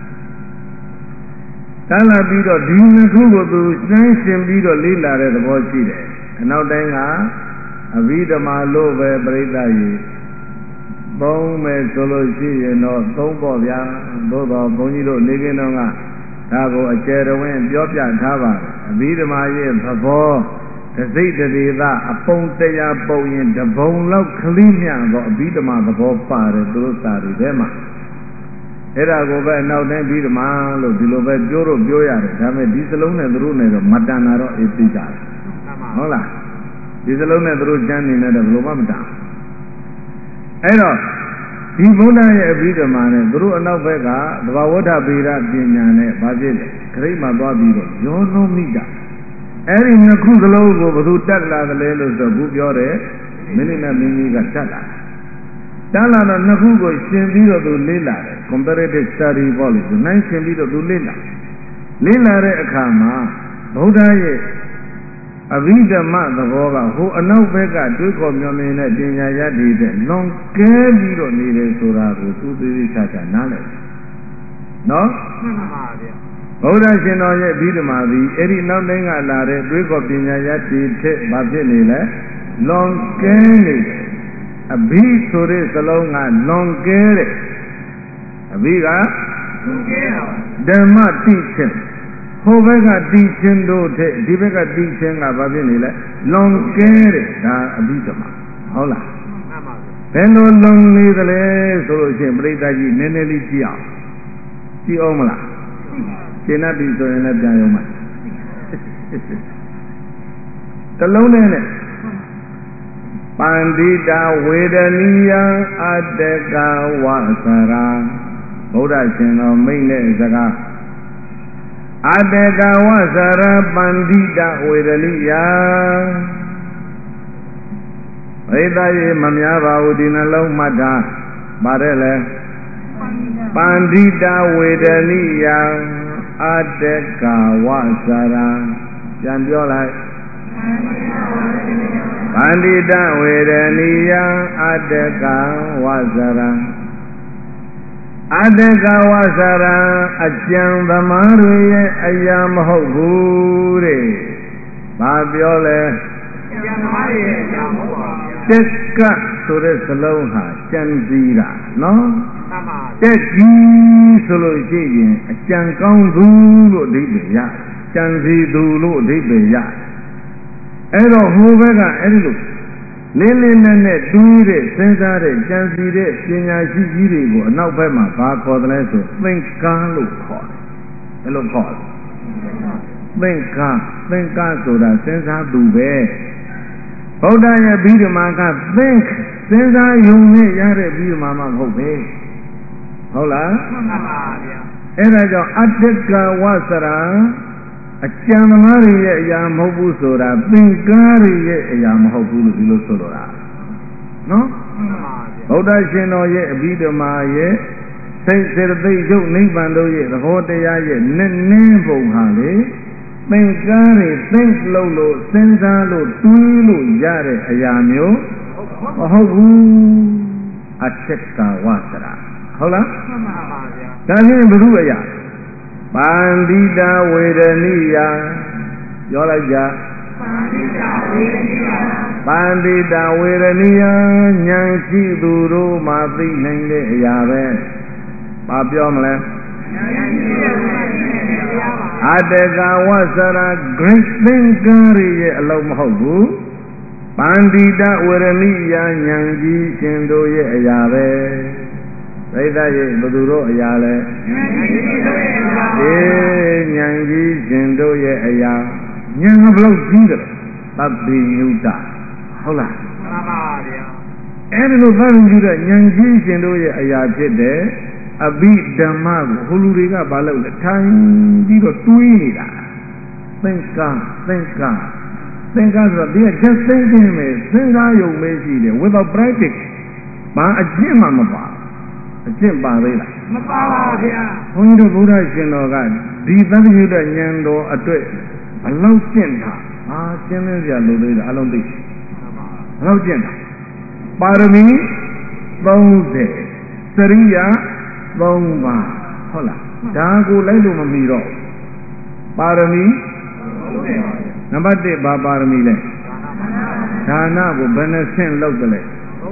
ပြီးတော့ဒီနှစ်ခုကိုသူနှိုင်းရှင်ပြီးတော့လေးလာတဲ့သဘောရှိတယ်အနောက်တိုင်းကအဘိဓမ္မာလို့ပဲပြိဿရေသုံးမယ်ဆိုလို့ရှိရင်တော့သုံးပေါ့ဗျာသို့တော်ဘုန်းကြီးတို့နေကင်းတော့ကဒါကိုအကျယ်တော်ဝင်ပြောပြထားပါတယ်အဘိဓမ္မာရဲ့သဘောတစိတ်တရေသအပုံတရားပုံရင်တပုံလောက်ကလေးမြတ်တော့အဘိဓမ္မာသဘောပါတယ်သူတို့စာတွေထဲမှာအဲ့ဒါကိုပဲနောက်တိုင်းအဘိဓမ္မာလို့ဒီလိုပဲပြောတော့ပြောရတယ်ဒါပေမဲ့ဒီစလုံးနဲ့သူတို့နဲ့တော့မတန်တာတော့အေးသိကြတယ်ဟုတ်လားဒီစလုံးနဲ့သူတို့ကျမ်းနေနဲ့တော့ဘယ်လိုမှမတန်အဲ့တော့ဒီဘုရားရဲ့အဘိဓမ္မာနဲ့သူတို့အနောက်ဘက်ကသဘာဝတ္ထဗေဒပညာနဲ့ဘာဖြစ်လဲခရိမှသွားပြီးတော့ရောနှောမိတာအဲ့ဒီနှစ်ခုစလုံးကိုဘယ်သူတက်လာသလဲလို့ဆိုဘူးပြောတယ်မင်းနဲ့မင်းကြီးကတက်လာတော့နှစ်ခုကိုရှင်ပြီးတော့သူလေ့လာတယ် comparative study ပေါ့လေသူနိုင်ရှင်ပြီးတော့သူလေ့လာတဲ့အခါမှာဘုရားရဲ့အဘိဓမ္မသဘောကဟိုအနောက်ဘက်ကတွေးခေါ်မျှော်မြင်တဲ့ပညာရတ္တိတဲ့လွန်ကဲပြီးတော့နေတယ်ဆိုတာကိုသူသိသိချာချာနားလည်နော်မှန်ပါဗျာဘုရားရှင်တော်ရဲ့အဘိဓမ္မာသည်အဲ့ဒီနောက်တိုင်းကလာတဲ့တွေးခေါ်ပညာရတ္တိထက်ဘာဖြစ်နေလဲလွန်ကဲနေတယ်အဘိဆိုတဲ့စလုံးကလွန်ကဲတဲ့အဘိကလွန်ကဲတာဓမ္မတိချင်းဟိုဘက်ကတိချင်းတို့ထက်ဒီဘက်ကတိချင်းကဘာဖြစ်နေလဲလွန်ကဲတဲ့ဒါအဘိဓမ္မာဟုတ်လားမှန်ပါဗျဘယ်လိုလွန်နေသလဲဆိုလို့ရှိရင်ပြိဿကြီးနည်းနည်းလေးကြည့်အောင်မလားရှင်းပြီဆိုရင်လည်းပြန်ရုံမှာတလုံးနဲ့ပန္တိတာဝေဒနိယအတ္တကဝသရာဘုရားရှင်တော်မိန့်တဲ့စကားအတ္တကဝသရာပန္တိတာဝေဒနိယဘိသယေမများပါဘူးဒီနှလုံးမှတ်တာပါတယ်လေပန္တိတာဝေဒနိယအတ္တကဝသရာပြန်ပြောလိုက်ပန္တိတဝေဒနိယအတ္တကဝသရာအတ္တကဝသရာအကျံသမားတွေရဲ့အရာမဟုတ်ဘူးတဲ့ဘာပြောလဲအကျံသမားတွေရဲ့အရာမဟုတ်ပါဘူးတက်ကဆိုတဲ့စလုံးဟာကြံစည်တာနော်တက်ကြီးဆိုလို့ရှိရင်အကြံကောင်းသူလို့အဓိပ္ပာယ်ရကြံစည်သူလို့အဓိပ္ပာယ်ရအဲ့တော့ဟိုဘက်ကအဲ့ဒီလိုလင်းလင်းနဲ့တွေးတဲ့စဉ်းစားတဲ့ကြံစည်တဲ့ပညာရှိကြီးတွေကိုအနောက်ဘက်မှာဘာခေါ်တယ်လဲဆိုသင်္ကားလို့ခေါ်တယ်ဘယ်လိုခေါ်လဲသင်္ကားဆိုတာစဉ်းစားသူပဲဘုရားရဲ့ဘိဓမ္မာကစဉ်းစားယုံနဲ့ရတဲ့ဘိဓမ္မာမှမဟုတ်ပဲဟုတ်လားမှန်ပါဗျာအဲ့ဒါကြောင့်အတ္တကဝသရာအကျံသမားတွေရဲ့အရာမဟုတ်ဘူးဆိုတာသင်္ကားတွေရဲ့အရာမဟုတ်ဘူးလို့ဒီလိုဆိုလိုတာနော်မှန်ပါဗျာဘုရားရှင်တော်ရဲ့အဘိဓမ္မာရဲ့စိတ်စေတသိက်ရုပ်နိဗ္ဗာန်တို့ရဲ့သဘောတရားရဲ့နည်းနည်းပုံဟာလေသင်္ကားတွေသိလို့စဉ်းစားလို့တွေးလို့ရတဲ့အရာမျိုးမဟုတ်ဘူးအတ္တကဝသရာဟုတ်လားမှန်ပါပါဗျာဒါဖြင့်ဘုရုအရာပန္တိတာဝေဒနိယပြောလိုက်ကြပန္တိတာဝေဒနိယပန္တိတာဝေဒနိယဉာဏ်ရှိသူတို့မှသိနိုင်တဲ့အရာပဲဘာပြောမလဲဉာဏ်ရှိတဲ့သူမှသိနိုင်တဲ့အရာပါအတ္တကဝသရာ great thinker ရဲ့အလုံးမဟုတ်ဘူးပန္တိတာဝေဒနိယဉာဏ်ကြီးရှင်တို့ရဲ့အရာပဲသိတဲ့ရဲ့ဘသူတို့အရာလဲဉာဏ်ကြီးတို့ရဲ့အရာအေးဉာဏ်ကြီးရှင်တို့ရဲ့အရာဉာဏ်ကဘလို့ကြီးတယ်သဗ္ဗညုတဟုတ်လားမှန်ပါဗျာအဲ့ဒီလိုသဗ္ဗညုတဉာဏ်ကြီးရှင်တို့ရဲ့အရာဖြစ်တဲ့အဘိဓမ္မာကိုဟိုလူတွေကဘာလို့လဲထိုင်ပြီးတော့တွေးနေတာသင်္ကာဆိုတော့ဒီက just thinking ပဲစဉ်းစားယုံပဲရှိတယ် without practice ဘာအကျင့်မှမပါအကျင့်ပါသေးလားမပါပါဗျာဘုန်းကြီးတို့ဘုရားရှင်တော်ကဒီသဗ္ဗညုတဉာဏ်တော်အတွက်ဘလောက်ကျင့်တာရှင်းလင်းစရာလိုသေးတယ်အလုံးသိဘလောက်ကျင့်တာပါရမီ30စရိယ3ပါးဟုတ်လားဒါကိုလိုက်လို့မမီတော့ပါရမီနံပါတ်1ဘာပါရမီလဲဒါနကိုဘယ်နှဆင့်လောက်တယ်လဲ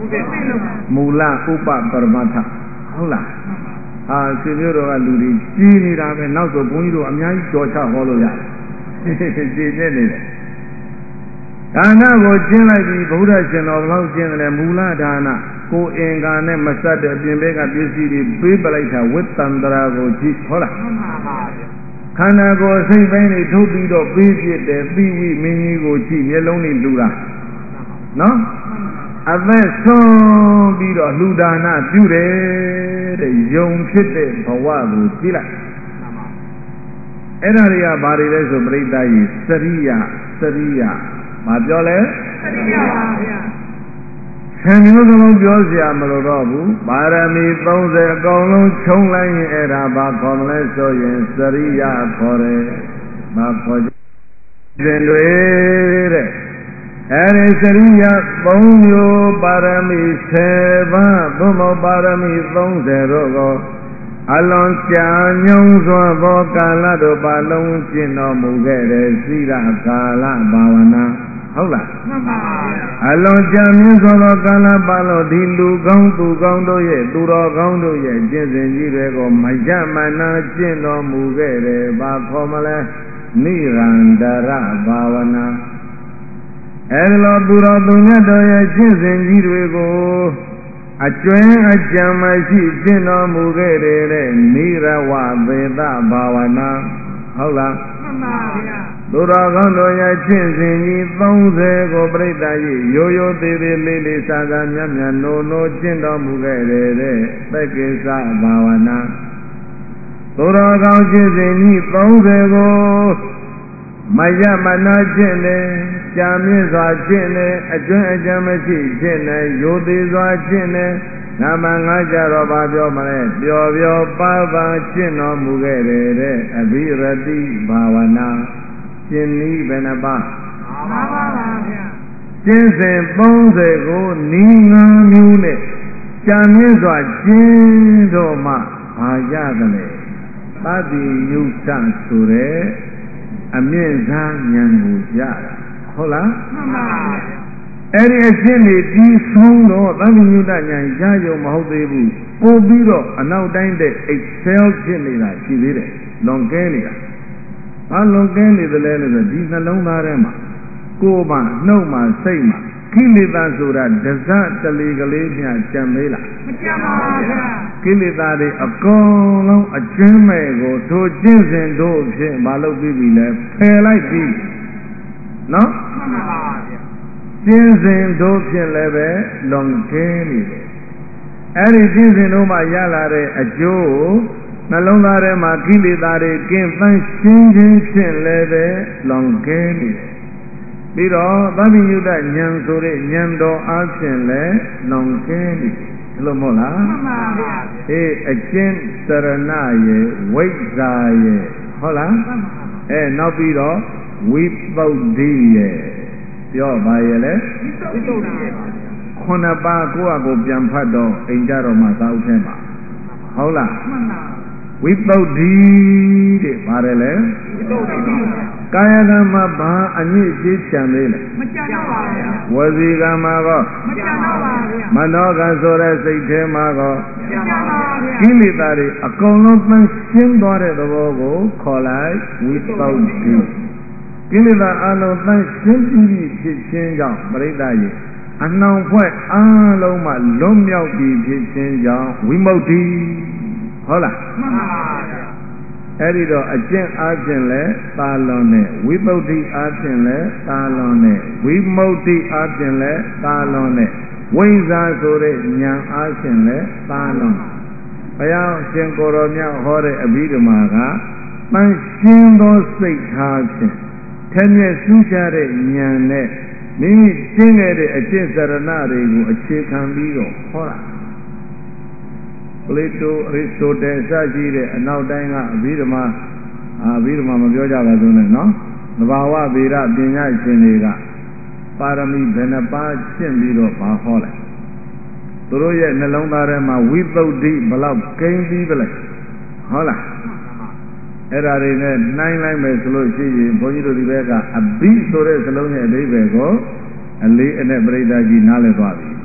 မူလဥပပရမတ္ထဟုတ်လားဟာရှင်မျိုးတော်ကလူတွေကြီးနေတာပဲနောက်ဆိုဘုန်းကြီးတို့အများကြီးကြော်ချဟောလို့ရတယ်ကြီးနေနေတယ်ဒါနကိုကျင့်လိုက်ပြီးဗုဒ္ဓရှင်တော်ဘယ်လောက်ကျင့်တယ်မူလဒါနကိုအင်္ဂါနဲ့မဆက်တဲ့အပြင်ဘက်ကပစ္စည်းတွေပေးပလိုက်တာဝိတ္တန္တရာကိုကြည့်ဟုတ်လားမှန်ပါပါခန္ဓာကိုယ်စိတ်ပိုင်းတွေထုတ်ပြီးတော့ပေးဖြစ်တယ်သီဝိမင်းကြီးကိုကြည့်မျက်လုံးတွေလူတာနော်အသက်ဆုံးပြီးတော့လူဒါနပြုတယ်တဲ့ယုံဖြစ်တဲ့ဘဝကိုကြည့်လိုက်အဲ့ဒါတွေကဘာတွေလဲဆိုပြိတ္တာကြီးစရိယမပြောလဲစရိယပါဗျာဆံမျိုးစလုံးပြောเสียမလို့တော့ဘူးပါရမီ30အကောင်လုံးခြုံလိုက်ရင်အဲ့ဒါဘာခေါ်မလဲဆိုရင်စရိယခေါ်တယ်ဘာခေါ်ခြင်းတွေတဲ့အဲ့ဒီစရိယ3မျိုးပါရမီ10ပါးသို့မဟုတ်ပါရမီ30တို့ကိုအလွန်ကြာညုံစွာသောကာလတို့ပါလုံးကျင့်တော်မူခဲ့တဲ့သီလကာလဘာဝနာဟုတ်လားမှန်ပါပါအလွန်ကြာမြင့်စွာသောကာလပါလို့ဒီလူကောင်းသူကောင်းတို့ရဲ့သူတော်ကောင်းတို့ရဲ့ကျင့်စဉ်ကြီးတွေကိုမရမနာကျင့်တော်မူခဲ့တယ်ဘာခေါ်မလဲနိရန္တရဘာဝနာအဲဒီလိုသူတော်သူမြတ်တို့ရဲ့ကျင့်စဉ်ကြီးတွေကိုအကျွမ်းအကြံမရှိကျင့်တော်မူခဲ့တဲ့နိရဝသေသဘာဝနာဟုတ်လားမှန်ပါဗျာသူတော်ကောင်းတို့ရဲ့ကျင့်စဉ်ကြီး30ကိုပြိတ္တာကြီးရိုးရိုးသေးသေးလေးလေးစားစားမြတ်မြတ်နိုးနိုးကျင့်တော်မူခဲ့တဲ့သက္ကိစ္စဘာဝနာသူတော်ကောင်းကျင့်စဉ်ကြီး30ကိုမယမနာကျင့်တယ်ကြာမြင့်စွာကျင့်တယ်အကျွမ်းအကြံမရှိကျင့်တယ်ရိုသေစွာကျင့်တယ်နာမငါကြတော့ဘာပြောမလဲပျော်ပျော်ပါပါကျင့်တော်မူခဲ့တဲ့အဘိရတိဘာဝနာကျင့်နည်းဘယ်နှပါမှန်ပါပါဗျာကျင့်စဉ်30ကိုနီးငါးမျိုးနဲ့ကြာမြင့်စွာကျင့်တော်မှဘာရတယ်လဲသတိယုတ်တဆိုတဲ့အမြင့်စားဉာဏ်ကိုရတာဟုတ်လားမှန်ပါပါအဲ့ဒီအရှင်းတွေပြီးဆုံးတော့သတိယုတ်တဉာဏ်ရရုံမဟုတ်သေးဘူးပို့ပြီးတော့အနောက်တိုင်းတဲ့ excel ဖြစ်နေတာရှိသေးတယ်လွန်ကဲနေတာဘာလွန်ကဲနေသလဲလို့ဆိုဒီနှလုံးသားထဲမှာကိုယ်မှနှုတ်မှစိတ်မှကိလေသာဆိုတာဒဇတလီကလေးမျှကြံမေးလားမကြံပါဘူးဗျာကိလေသာတွေအကုန်လုံးအကျွမ်းမဲ့ကိုထိုကျင့်စဉ်တို့ဖြင့်မလုပ်ပြီးပြီလဲဖယ်လိုက်ပြီနော်မှန်ပါဗျာကျင့်စဉ်တို့ဖြင့်လည်းပဲလွန်ကဲနေတယ်အဲ့ဒီကျင့်စဉ်တို့မှရလာတဲ့အကျိုးနှလုံးသားထဲမှာကိလေသာတွေကင်းသန့်ရှင်းခြင်းဖြင့်လည်းပဲလွန်ကဲနေတယ်ပြီးတော့သဗ္ဗညုတဉာဏ်ဆိုတဲ့ဉာဏ်တော်အားဖြင့်လည်းလွန်ကဲနေတယ်ဘယ်လိုမဟုတ်လားမှန်ပါဗျာအေးအကျဉ်စရဏရဲ့ဝိဇ္ဇာရဲ့ဟုတ်လားမှန်ပါနောက်ပြီးတော့ဝိသုဒ္ဓိရဲ့ပြောပါရဲ့လေဝိသုဒ္ဓိရဲ့ခုနှစ်ပါးကိုယ့်အကိုပြန်ဖတ်တော့အိမ်ကြတော့မှသာဥထဲမှာဟုတ်လားမှန်ပါဝိသုဒ္ဓိတဲ့ပါတယ်လေဝိသုဒ္ဓိကာယကံမှာဘာအညစ်အကြေးချံသေးလဲမချံတော့ပါဘူးဝစီကံမှာကောမချံတော့ပါဘူးမနောကံဆိုတဲ့စိတ်ထဲမှာကောမချံပါဘူးကိလေသာတွေအကုန်လုံးသန့်ရှင်းသွားတဲ့သဘောကိုခေါ်လိုက်ဝိသုဒ္ဓိကိလေသာအလုံးသန့်ရှင်းပြီးဖြစ်ခြင်းကြောင့်ပရိသတ်ရဲ့အနှောင်ဖွဲ့အလုံးမှလွတ်မြောက်ပြီးဖြစ်ခြင်းကြောင့်ဝိမု ക്തി ဟုတ်လားမှန်ပါဗျာအဲ့ဒီတော့အကျင့်အားဖြင့်လဲသာလွန်တဲ့ဝိသုဒ္ဓိအားဖြင့်လဲသာလွန်တဲ့ဝိမု ക്തി အားဖြင့်လဲသာလွန်တဲ့ဝိဇ္ဇာဆိုတဲ့ဉာဏ်အားဖြင့်လဲသာလွန်ဘုရားရှင်ကိုယ်တော်မြတ်ဟောတဲ့အဘိဓမ္မာကတန်ရှင်းသောစိတ်ထားဖြင့်ထက်မြက်စူးခြားတဲ့ဉာဏ်နဲ့မိမိရှင်းခဲ့တဲ့အကျင့်စရဏတွေကိုအခြေခံပြီးတော့ဟောတာပလေတိုအရစ်တိုတယ်စရှိတဲ့အနောက်တိုင်းကအဘိဓမ္မာမပြောကြပါဘူးနဲ့နော်သဘာဝဗေဒပညာရှင်တွေကပါရမီဘယ်နှပါးရှင်းပြီးတော့မဟောလိုက်သူတို့ရဲ့နှလုံးသားထဲမှာဝိသုဒ္ဓိဘလောက်ကိန်းပြီးပလဲဟုတ်လားအဲ့ဒါတွေနဲ့နှိုင်းလိုက်မယ်ဆိုလို့ရှိရင်ဘုန်းကြီးတို့ဒီဘက်ကအဘိဆိုတဲ့စလုံးရဲ့အဓိပ္ပာယ်ကိုအလေးအနက်ပြိဿကြီးနားလည်သွားပြီ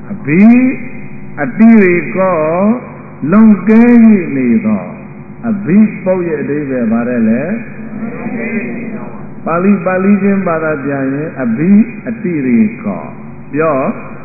ဘိအတိရေကောလွန်ကဲ၍နေသောအဘိပုတ်ရဲ့အဓိပ္ပာယ်ပါတယ်လေပါဠိချင်းဘာသာပြန်ရင်အဘိအတိရေကောပြော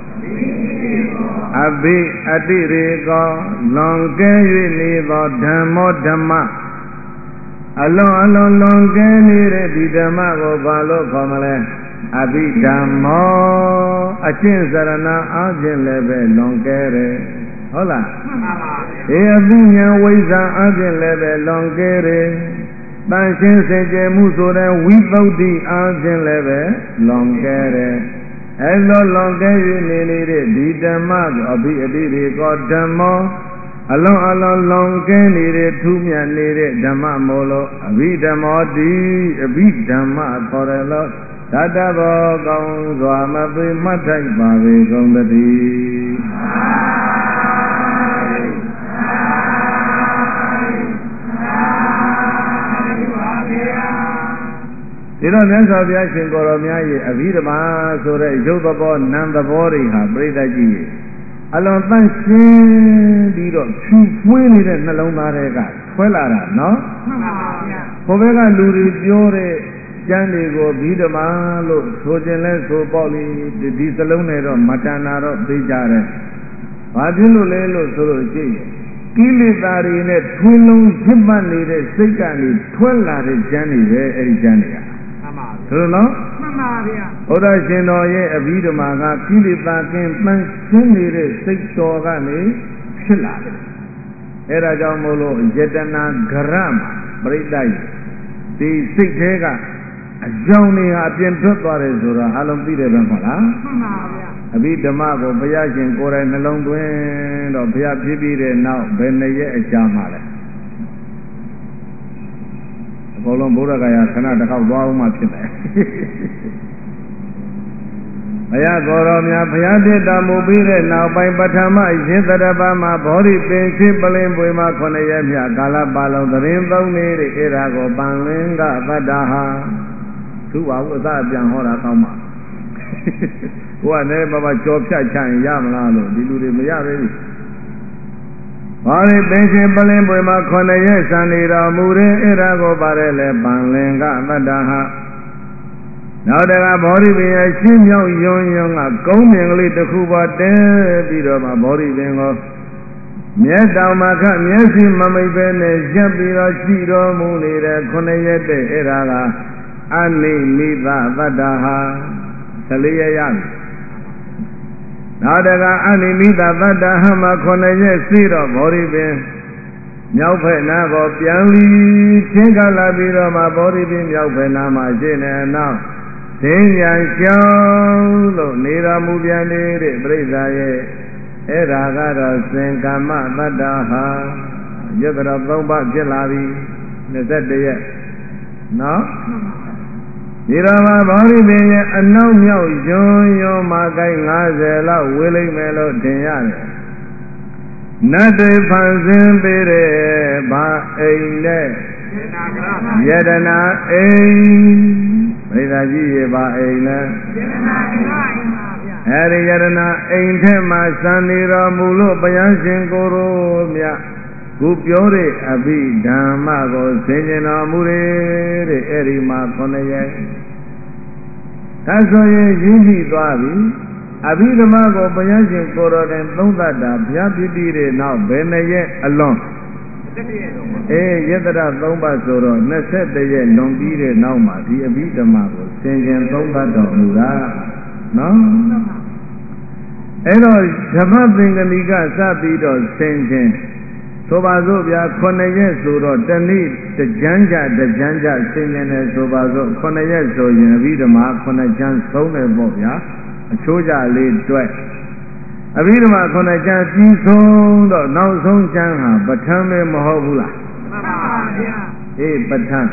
အဘိအတိရေကောလွန်ကဲ၍နေသောဓမ္မောဓမ္မအလွန်လွန်ကဲနေတဲ့ဒီဓမ္မကိုဘာလို့ခေါ်မလဲအဘိဓမ္မောအကျင့်စရဏအားဖြင့်လည်းပဲလွန်ကဲတယ်ဟုတ်လားမှန်ပါပါအေအသိဉာဏ်ဝိဇ္ဇာအားဖြင့်လည်းပဲလွန်ကဲတယ်တန်ရှင်းစင်ကြယ်မှုဆိုတဲ့ဝိသုဒ္ဓိအားဖြင့်လည်းပဲလွန်ကဲတယ်အဲလိုလွန်ကဲ၍နေနေတဲ့ဒီဓမ္မကိုအဘိအတိရေကောဓမ္မောအလွန်လွန်ကဲနေတဲ့ထူးမြတ်နေတဲ့ဓမ္မမို့လို့အဘိဓမ္မောတိအဘိဓမ္မခေါ်တယ်လို့တတဘောကောင်းစွာမသိမှတ်ထိုက်ပါပေကုန်သတည်းဒီတော့မြတ်စွာဘုရားရှင်ကိုယ်တော်များရဲ့အဘိဓမ္မာဆိုတဲ့ရုပ်သဘောနာမ်သဘောတွေဟာပြိဿကြီးရဲ့အလွန်တန့်ရှင်းပြီးတော့ဖြူဖွေးနေတဲ့နှလုံးသားတွေကဆွဲလာတာနော်မှန်ပါဗျာဘုဘဲကလူတွေပြောတဲ့ကျမ်းတွေကိုဘိဓမ္မာလို့ဆိုခြင်းလဲဆိုပေါ့လေဒီစလုံးနဲ့တော့မတန်တာတော့သိကြတယ်ဘာဖြစ်လို့လဲလို့ဆိုလို့ရှိရင်ကိလေသာတွေနဲ့ထွင်းလုံးရစ်ပတ်နေတဲ့စိတ်ကနေထွက်လာတဲ့ကျမ်းတွေပဲအဲဒီကျမ်းတွေကမှန်ပါဗျာဆိုတော့နော်မှန်ပါဗျာဘုရားရှင်တော်ရဲ့အဘိဓမ္မာကကိလေသာကင်းပန်းရှင်းနေတဲ့စိတ်တော်ကနေဖြစ်လာတယ်အဲဒါကြောင့်မို့လို့ယတနာဂရမှာပြိဋ္ဌိဒီစိတ်ထဲကအကြောင်းတွေဟာအပြင်ထွက်သွားတယ်ဆိုတာအလုံးသိတယ်ပဲမဟုတ်လားမှန်ပါဗျာအဘိဓမ္မာကိုဘုရားရှင်ကိုယ်တိုင်နှလုံးသွင်းတော့ဘုရားဖြစ်ပြီးတဲ့နောက်ဘယ်နှစ်ရက်အကြာမှလဲအကုန်လုံးဘုရားကရခဏတစ်ခေါက်သွားအောင်မှဖြစ်မယ်ဘုရားကိုယ်တော်များဘုရားတည်တော်မူပြီးတဲ့နောက်ပိုင်းပထမရှင်သတ္တပါမှာဘောဓိပင်ရှိပလင်ပွေမှာ9ရက်မြကာလပါလုံးသတင်းသုံးနေတဲ့အဲ့ဒါကိုပန်လင်းကသတ္တဟာသူ့ဘာလို့အစပြန်ဟောတာကောင်းမှာကိုကလည်းဘာကြော်ဖြတ်ချရင်ရမလားလို့ဒီလူတွေမရသေးဘူးဘောဓိပင်ရှိပလင်ပွေမှာ9ရက်စံနေတော်မူတဲ့အဲ့ဒါကိုပါတယ်လေပန်လင်းကသတ္တဟာနောက်တကဘောဓိပင်ရဲ့ရှင်းမြောက်ယွန်းကကုန်းပင်ကလေးတစ်ခုပေါ်တဲပြီးတော့မှဘောဓိပင်ကိုမျက်တောင်မှာခမျက်စိမမိတ်ပဲနဲ့ရပ်ပြီးတော့ကြည့်တော်မူနေတဲ့9ရက်တဲ့အဲ့ဒါကအနိမိသသတ္တဟာ14ရက်ရပြီနောက်တကအနိမိသသတ္တဟာမှာ9ရက်စီတော့ဘောဓိပင်မြောက်ဖက်နာကိုပြန်လီချင်းကလာပြီးတော့မှဘောဓိပင်မြောက်ဖက်နာမှာရှင်းနေနောက်သင်္ကြန်ရှောင်းလို့နေတော်မူပြန်နေတဲ့ပြိဿရဲ့အဲ့ဒါကတော့သင်္ကမ္မသတ္တဟာယတ္တရ3ပါးဖြစ်လာပြီ21ရက်နော်ဒီတော့မှဘောဓိပင်ရဲ့အနောက်မြောက်ယွန်းမှာကိုင်း50လောက်ဝေးလိမ့်မယ်လို့ထင်ရတယ်နတ်တွေဖန်ဆင်းပေးတဲ့ဘာအိမ်နဲ့ယတနာအိမ်ဘိသာကြီးရဲ့ဘာအိမ်လဲယတနာအိမ်ပါဗျာအဲဒီယတနာအိမ်ထဲမှာစံနေတော်မူလို့ဘုရားရှင်ကိုယ်တော်မြတ်ခုပြောတဲ့အဘိဓမ္မကိုဆင်ခြင်တော်မူတယ်တဲ့အဲဒီမှာ9ရက်ဒါဆိုရင်ရင်းကြည့်သွားပြီအဘိဓမ္မာကိုဘုရားရှင်ကိုယ်တော်တိုင်သုံးသပ်တာဘုရားဖြစ်ပြီးတဲ့နောက်ဘယ်နှရက်အလွန်ယတ္တရ3ပါးဆိုတော့21ရက်လွန်ပြီးတဲ့နောက်မှာဒီအဘိဓမ္မာကိုဆင်ခြင်သုံးသပ်တော်မူတာနော်အဲ့တော့ဓမ္မသင်္ကလိကစပြီးတော့ဆင်ခြင်ဆိုပါစို့ဗျာ9ရက်ဆိုတော့တနေ့တကြမ်းကြဆင်ခြင်တယ်ဆိုပါစို့9ရက်ဆိုရင်အဘိဓမ္မာ9ကျမ်းဆုံးတယ်ပေါ့ဗျာအချိုးကြလေးတွေ့အဘိဓမ္မာ9ကျမ်းပြီးဆုံးတော့နောက်ဆုံးကျမ်းဟာပဋ္ဌာန်းပဲမဟုတ်ဘူးလားမှန်ပါဗျာပဋ္ဌာန်း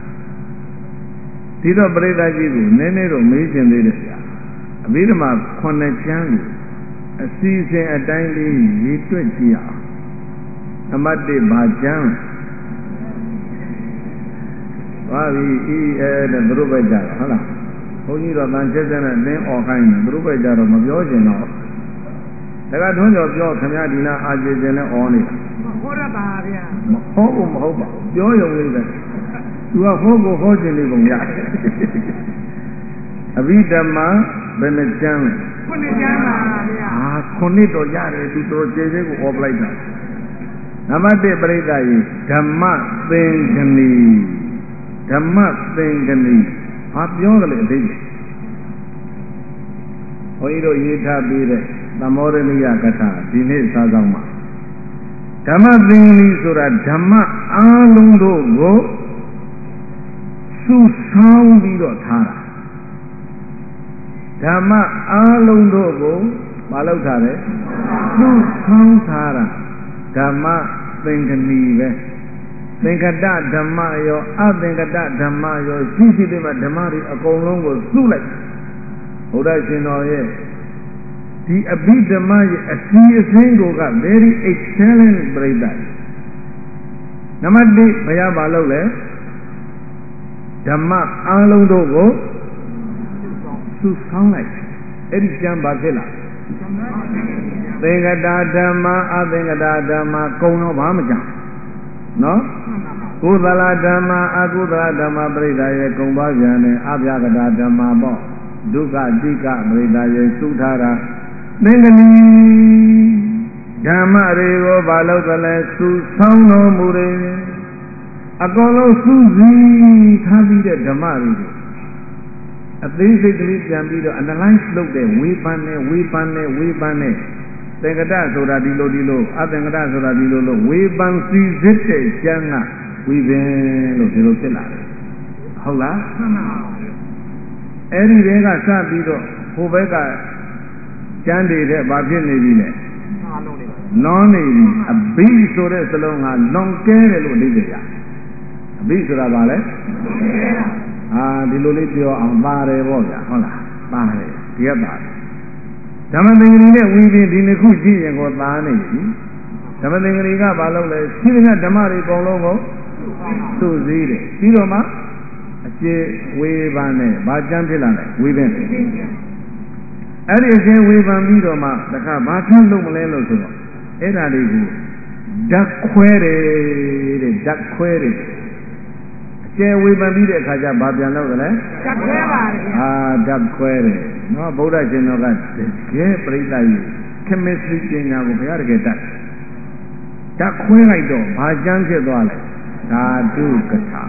ဒီတော့ပြိဿကြီးကိုနည်းနည်းတော့မေးချင်သေးတယ်ဗျာအဘိဓမ္မာ9ကျမ်းကိုအစီအစဉ်အတိုင်းလေးရေးတွက်ကြည့်အောင်အမတ်1ဘာကျမ်းပါပြီတဲ့သူတို့ပဲကြတာဟုတ်လားဘုန်းကြီးတော့တန်ချက်ချက်နဲ့သင်းអော်ခိုင်းတယ်သူတို့ပဲကြတော့မပြောချင်တော့ဒါကတွန်းကျော်ပြောခင်ဗျာဒီနာအာကျေကျင်နဲ့အော်နေတာဟောရတာဗျာမဟောဘူးမဟုတ်ပါဘူးပြောရုံလေးပဲသူကဟောကိုဟောခြင်းလေးပုံရတယ်အဘိဓမ္မာဘယ်နှကျမ်းလဲခုနှစ်ကျမ်းပါဗျာခုနှစ်တော့ရတယ်သူတော်ကျေကျေကိုဟောပလိုက်တာနံပါတ်1ပြိဿယေဓမ္မသင်္ကနီဓမ္မသင်္ကနီဘာပြောကြလဲအသိဘုန်းကြီးတို့ရေးထားပြီးတဲ့သမောရဏိယကထာဒီနေ့စာဆောင်မှာဓမ္မသင်္ကနီဆိုတာဓမ္မအားလုံးတို့ကိုစုဆောင်းပြီးတော့ထားတာဓမ္မအားလုံးတို့ကိုမလုပ်ထားတယ်စုဆောင်းထားတာဓမ္မသင်္ကနီပဲသင်္ကတဓမ္မရောအသင်္ကတဓမ္မရောရှိရှိတဲ့ဓမ္မတွေအကုန်လုံးကိုစုလိုက်ဘုရားရှင်တော်ရဲ့ဒီအဘိဓမ္မာရဲ့အစီအစဉ်ကိုက very excellent ပြိဿနံပါတ်1ဘုရားမလုပ်လဲဓမ္မအားလုံးတို့ကိုစုဆောင်းလိုက်အဲ့ဒီကျမ်းပါဖြစ်လားသင်္ကတာဓမ္မအသင်္ကတာဓမ္မကုံတော့ဘာမှမကြနော်ကုသလဓမ္မအကုသလဓမ္မပရိဒါရဲ့ကုံပါပြန်နဲ့အပြကတာဓမ္မပေါ့ဒုက္ခတိကပရိဒါရဲ့စုထားတာသင်္ကနီဓမ္မတွေကိုဘာလို့သလဲစုဆောင်းတော်မူတယ်အကုန်လုံးစုစည်းထားပြီးတဲ့ဓမ္မတွေကိုအသေးစိတ်ကလေးပြန်ပြီးတော့ analyze လုပ်တဲ့ဝေဖန်နဲ့သင်္ကတဆိုတာဒီလိုအသင်္ကတဆိုတာဒီလိုလို့ဝေဖန်စီစစ်တဲ့ကျမ်းကဝိပင်လို့ဒီလိုဖြစ်လာတယ်ဟုတ်လားမှန်ပါဘူးအဲ့ဒီတည်းကစပြီးတော့ဟိုဘက်ကကျမ်းတွေတဲ့ဘာဖြစ်နေပြီလဲနောနေပြီအဘိဆိုတဲ့စလုံးကလွန်ကဲတယ်လို့အဓိပ္ပာယ်ရအဘိဆိုတာဘာလဲဒီလိုလေးပြောအောင်ပါတယ်ပေါ့ဗျာဟုတ်လားပါတယ်ဒီကပါတယ်ဓမ္မသင်္ကနီနဲ့ဝိပင်ဒီနှစ်ခုကြည့်ရင်ကိုသားနေပြီဓမ္မသင်္ကနီကဘာလုပ်လဲရှိတဲ့ဓမ္မတွေအကုန်လုံးကိုစုစည်းတယ်ပြီးတော့မှအကျေဝေဖန်နဲ့ဘာကျမ်းဖြစ်လာလဲဝိပင်အဲ့ဒီအကျေဝေဖန်ပြီးတော့မှတခါဘာထမ်းလုပ်မလဲလို့ဆိုတော့အဲ့ဒါလေးကိုဓာတ်ခွဲတယ်တဲ့ဓာတ်ခွဲတယ်ကျဲဝေဖန်ပြီးတဲ့အခါကျဘာပြန်လုပ်သလဲဓာတ်ခွဲပါလေဓာတ်ခွဲတယ်နော်ဗုဒ္ဓရှင်တော်ကတကယ်ပြိဿကြီး chemistry ပညာကိုဘုရားတကယ်တတ်ဓာတ်ခွဲလိုက်တော့ဘာကျမ်းဖြစ်သွားလဲဓာတုကထာ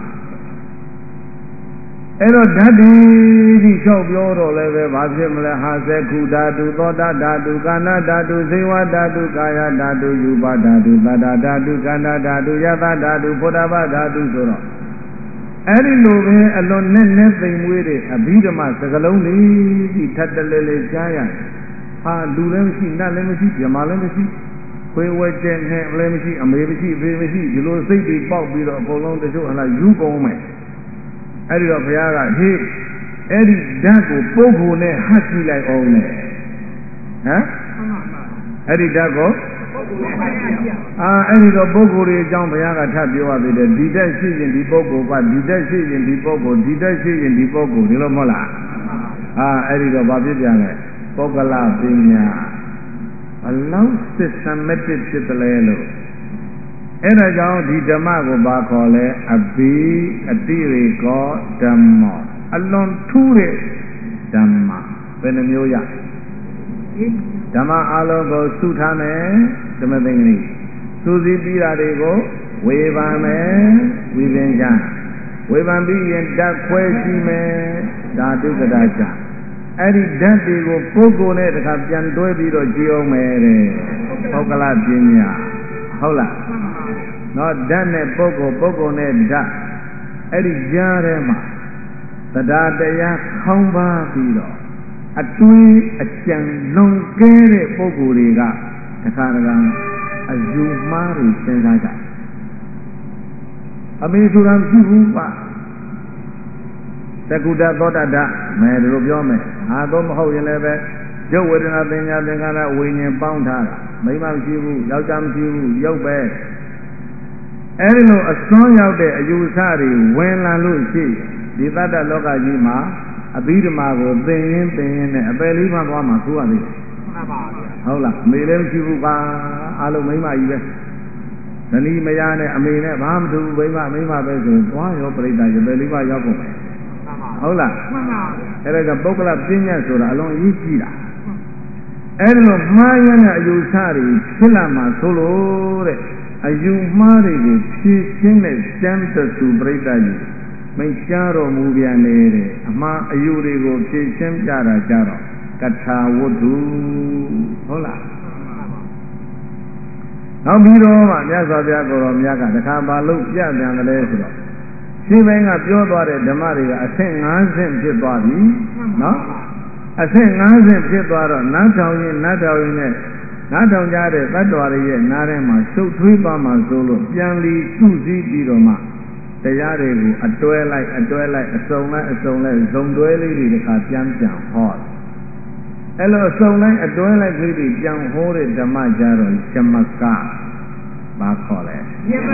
အဲ့တော့ဓာတ်ဒီလျှောက်ပြောတော့လည်းပဲဘာဖြစ်မလဲဟာဇကုဓာတုသောတာဓာတုကာဏဓာတုဇေဝဓာတုကာယဓာတုယူပဓာတုသတ္တဓာတုကန္ဓဓာတုယသဓာတုဘုဒ္ဓဘာဓာတုဆိုတော့အဲ့ဒီလိုပဲအလွန်နဲ့သိမ်မွေးတဲ့အဘိဓမ္မာစကလုံးလေးဒီထပ်တလဲလဲကြားရတယ်ဟာလူလည်းမရှိနတ်လည်းမရှိဗြဟ္မာလည်းမရှိခွေးဝဲကျဲနဲ့လည်းမရှိအမေမရှိဖေမရှိဒီလိုစိတ်တွေပေါက်ပြီးတော့အကုန်လုံးတချို့ဟလာယူကုန်မယ်အဲ့ဒီတော့ဘုရားကဟေးအဲ့ဒီဓာတ်ကိုပုဂ္ဂိုလ်နဲ့ဟတ်ကြည့်လိုက်အောင်နဲ့ဟမ်အဲ့ဒီဓာတ်ကိုအဲ့ဒီတော့ပုဂ္ဂိုလ်တွေအကြောင်းဘုရားကထပ်ပြောရသေးတယ်ဒီတက်ရှိရင်ဒီပုဂ္ဂိုလ်ကဒီတက်ရှိရင်ဒီပုဂ္ဂိုလ်ဒီတက်ရှိရင်ဒီပုဂ္ဂိုလ်ဒီလိုမဟုတ်လားအဲ့ဒီတော့ဘာဖြစ်ပြန်လဲပုဂ္ဂလပညာအလောင်း systematic ဖြစ်တယ်လေလို့အဲ့ဒါကြောင့်ဒီဓမ္မကိုဘာခေါ်လဲအဘိအတိရေကောဓမ္မအလွန်ထူးတဲ့ဓမ္မဘယ်နှမျိုးရဓမ္မအလုံးကိုစုထားမယ်ဓမ္မသင်္ကနီစုစည်းပြီးတာတွေကိုဝေဖန်မယ်ဝိပင်ကြဝေဖန်ပြီးရင်ဓာတ်ခွဲရှိမယ်ဓာတုကတာကြအဲ့ဒီဓာတ်တွေကိုပုဂ္ဂိုလ်နဲ့တခါပြန်တွဲပြီးတော့ကြည့်အောင်မယ်တဲ့ပုဂ္ဂလပညာဟုတ်လားနော်ဓာတ်နဲ့ပုဂ္ဂိုလ်နဲ့ဓာတ်အဲ့ဒီကြားထဲမှာတရားတရားခေါင်းပါပြီးတော့အတွေးအကြံလွန်ကဲတဲ့ပုဂ္ဂိုလ်တွေကတခါတခါအယူမှားတွေစဉ်းစားကြအမေဆိုတာမရှိဘူးပါသကုတ္တသောတတမယ်ဒီလိုပြောမယ်တော့မဟုတ်ရင်လည်းပဲရုပ်ဝေဒနာပညာသင်္ခါရဝိညာဉ်ပေါင်းထားတာမိမရှိဘူးယောက်ျားမရှိဘူးရုပ်ပဲအဲဒီလိုအစွန်းရောက်တဲ့အယူဆတွေဝင်လာလို့ရှိဒီတတ္တလောကကြီးမှာအဘိဓမ္မာကိုသင်ရင်းနဲ့အပယ်လေးပါးသွားမှာသိုးရသေးတယ်မှန်ပါဗျာဟုတ်လားမေလည်းမရှိဘူးပါအားလုံးမိမကြီးပဲဇနီးမယားနဲ့အမေနဲ့ဘာမှမတူဘူးမိမပဲဆိုရင်သွားရောပြိတ္တာရပဲလေးပါရောက်ကုန်မယ်ဟုတ်လားမှန်ပါအဲ့ဒါကပုဂ္ဂလပညာဆိုတာအလုံးကြီးကြီးတာအဲ့ဒါလို့မှားရတဲ့အယူဆတွေဖြစ်လာမှဆိုလို့တဲ့အယူမှားတွေကိုဖြည့်ရှင်းတဲ့ကျမ်းသစုပြိတ္တာကြီးမိတ်ရှားတော်မူပြန်နေတဲ့အမှားအယူတွေကိုဖြည့်ရှင်းပြတာကြတော့ကထာဝတ္ထုဟုတ်လားနောက်ပြီးတော့မှမြတ်စွာဘုရားကိုယ်တော်မြတ်ကတခါပါလို့ပြပြန်တယ်လဲဆိုတော့ရှင်းပိုင်းကပြောသွားတဲ့ဓမ္မတွေကအဆင့်5ဆင့်ဖြစ်သွားပြီနော်အဆင့်5ဆင့်ဖြစ်သွားတော့နတ်ထောင်ရင်နဲ့နတ်ထောင်ကြတဲ့တတ္တဝါတွေရဲ့နားထဲမှာရှုပ်ထွေးသွားမှဆိုလို့ပြန်လီစုစည်းပြီးတော့မှတရားတွေကိုအတွဲလိုက်အစုံလိုက်ဇုံတွဲလေးတွေတခါပြန်ဟောအဲ့လိုအစုံလိုက်အတွဲလိုက်ကလေးတွေပြန်ဟောတဲ့ဓမ္မကြတော့ယမကဘာခေါ်လဲယမက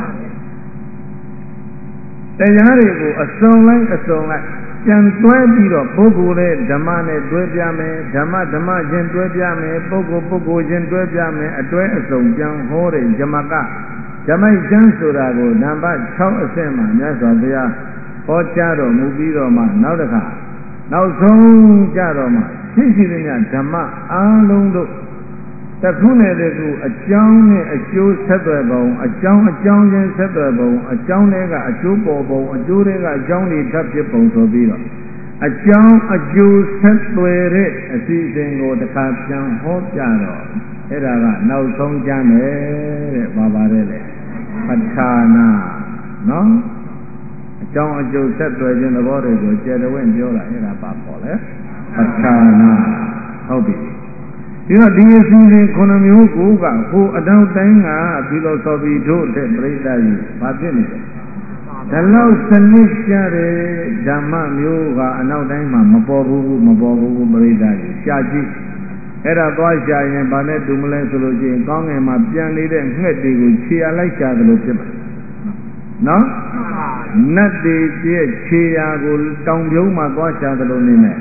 တရားတွေကိုအစုံလိုက်ပြန်တွဲပြီးတော့ပုဂ္ဂိုလ်ရဲ့ဓမ္မနဲ့တွဲပြမယ်ဓမ္မချင်းတွဲပြမယ်ပုဂ္ဂိုလ်ချင်းတွဲပြမယ်အတွဲအစုံပြန်ဟောတဲ့ယမကဓမ္မကျမ်းဆိုတာကိုနံပါတ်6အဆင့်မှာမြတ်စွာဘုရားဟောကြားတော်မူပြီးတော့မှနောက်တစ်ခါနောက်ဆုံးကြတော့မှရှိတဲ့မြတ်ဓမ္မအားလုံးတို့တစ်ခုနဲ့တစ်ခုအကြောင်းနဲ့အကျိုးဆက်သွယ်ပုံအကြောင်းချင်းဆက်သွယ်ပုံအကြောင်းတွေကအကျိုးပေါ်ပုံအကျိုးတွေကအကြောင်းတွေထပ်ဖြစ်ပုံဆိုပြီးတော့အကြောင်းအကျိုးဆက်သွယ်တဲ့အစီအစဉ်ကိုတစ်ခါပြန်ဟောပြတော့အဲ့ဒါကနောက်ဆုံးကြမယ်တဲ့ဘာပါတယ်လဲပဋ္ဌာနာနော်အကြောင်းအကျိုးဆက်သွယ်ခြင်းသဘောတွေကိုကျေတဝင့်ပြောတာအဲ့ဒါပါပေါ်လဲပဋ္ဌာနာဟုတ်ပြီဒီတော့ဒီအစီအစဉ်9မျိုးကိုကဟိုအတောင်တိုင်းကဖီလိုဆိုဖီတို့တဲ့ပြိဿကြီးဘာဖြစ်နေလဲဒါလောက်စနစ်ကြတဲ့ဓမ္မမျိုးကအနောက်တိုင်းမှာမပေါ်ဘူးပြိဿကြီးရှားကြည့်အဲ့ဒါသွားရှာရင်ဗာနဲ့တူမလဲဆိုလို့ချင်းကောင်းငယ်မှာပြန်နေတဲ့ငှက်တွေကိုခြေရလိုက်ရှာတယ်လို့ဖြစ်မှာနော်နတ်တွေရဲ့ခြေရာကိုတောင်ပြုံးမှာသွားရှာတယ်လို့နေမယ်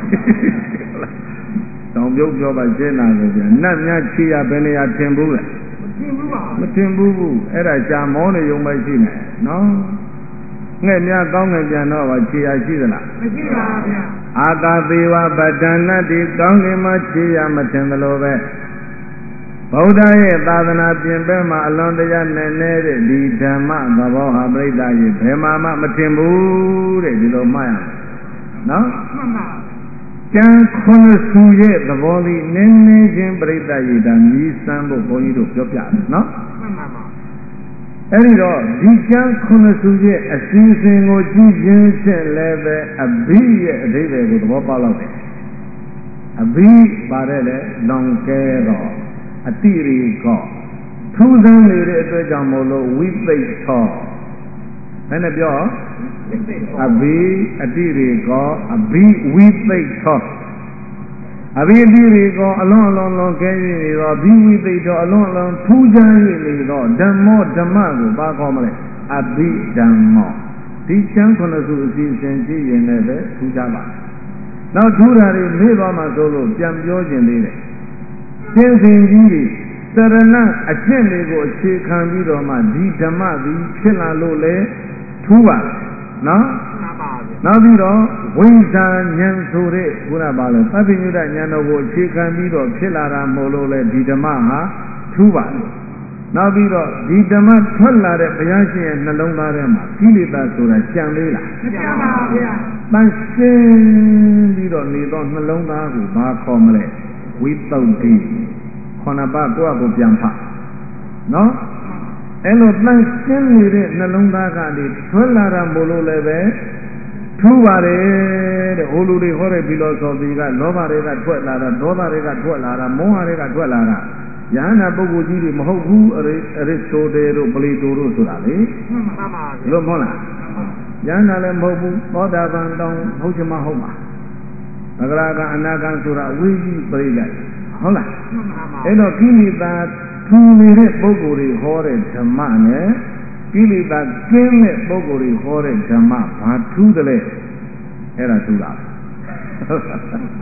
တောင်ပြုတ်ပြောပါရှင်းတာကိုပြန်နတ်များခြေရဘယ်နေရာထင်ဘူးလဲမထင်ဘူးအဲ့ဒါရှာမောနေုံပဲရှိမယ်နော်ငှက်များကောင်းငယ်ပြန်တော့ပါခြေရရှိသလားမရှိပါဘူးဗျာအာကာသေဝပတ္တနာတိကောင်းငယ်မှာခြေရမထင်သလိုပဲဗုဒ္ဓရဲ့သာသနာပြင်ပမှာအလွန်တရာနဲ့နေတဲ့ဒီဓမ္မသဘောဟာပြိဿရဲ့ဘယ်မှာမှမထင်ဘူးတဲ့ဒီလိုမှတ်ရမယ်နော်မှန်ပါကျမ်းခွန်စုရဲ့သဘောလေးနည်းနည်းချင်းပြိဿရဲ့ဒါမြည်စမ်းဖို့ဘုန်းကြီးတို့ပြောပြတယ်နော်မှန်ပါအဲ့ဒီတော့ဒီကျမ်းခွန်စုရဲ့အစီအစဉ်ကိုကြည့်ခြင်းဖြင့်လည်းပဲအဘိရဲ့အဓိပ္ပာယ်ကိုသဘောပေါက်လောက်တယ်အဘိပါတယ်လေလွန်ကဲတော့အတိရိကောထူးဆန်းနေတဲ့အတွက်ကြောင့်မို့လို့ဝိသိတ်သောဘယ်နဲ့ပြောအဘိအတိရိကောအဘိဝိသိတ်သောအဘိအတိရိကောအလွန်လွန်ကဲ၍နေတော့ဘိဝိသိတ်သောအလွန်ထူးခြား၍နေတော့ဓမ္မောဓမ္မကိုပါခေါ်မလဲအဘိဓမ္မောဒီကျမ်းခုနှစ်စုအစီအစဉ်ကြည့်ရင်လည်းပဲထူးခြားပါနောက်ထူးတာတွေမေ့သွားမှဆိုလို့ပြန်ပြောခြင်းသေးတယ်ရှင်းစင်ကြီးတွေသရဏအကျင့်တွေကိုအခြေခံပြီးတော့မှဒီဓမ္မသည်ဖြစ်လာလို့လေထူးပါနော်နောက်ပြီးတော့ဝိဇာဉာဏ်ဆိုတဲ့ခုနပါလို့သဗ္ဗညုတဉာဏ်တော်ကိုအခြေခံပြီးတော့ဖြစ်လာတာမို့လို့လေဒီဓမ္မဟာထူးပါနောက်ပြီးတော့ဒီဓမ္မထွက်လာတဲ့ဘုရားရှင်ရဲ့နှလုံးသားထဲမှာကိလေသာဆိုတာကြံသေးလားမကြံပါဘူးဗျာတန်ရှင်းပြီးတော့နေတော့နှလုံးသားကိုဘာခေါ်မလဲဝိသုဒ္ဓိခုနပါကိုယ့်အကိုပြန်ဖတ်နော်အဲ့လိုတန်ရှင်းနေတဲ့နှလုံးသားကနေထွက်လာတာမို့လို့လည်းပဲထူးပါတယ်တဲ့ဟိုလူတွေဟောတဲ့ဖီလိုဆိုဖီကလောဘတွေကထွက်လာတာဒေါသတွေကထွက်လာတာမောဟတွေကထွက်လာတာယဟနာပုဂ္ဂိုလ်ကြီးတွေမဟုတ်ဘူးအရစ်တိုတေတို့ပလီတိုတို့ဆိုတာလေမှန်ပါပါလို့မဟုတ်လားယဟနာလည်းမဟုတ်ဘူးသောတာပန်တောင်းဟုတ်ချင်မဟုတ်ပါသဂရကအနာကံဆိုတာအဝိဇ္ဇိပရိလိုက်ဟုတ်လားအဲ့တော့ကိလေသာထူနေတဲ့ပုဂ္ဂိုလ်တွေဟောတဲ့ဓမ္မနဲ့ကိလေသာကင်းတဲ့ပုဂ္ဂိုလ်တွေဟောတဲ့ဓမ္မဘာထူးတယ်လဲအဲ့ဒါထူးတာ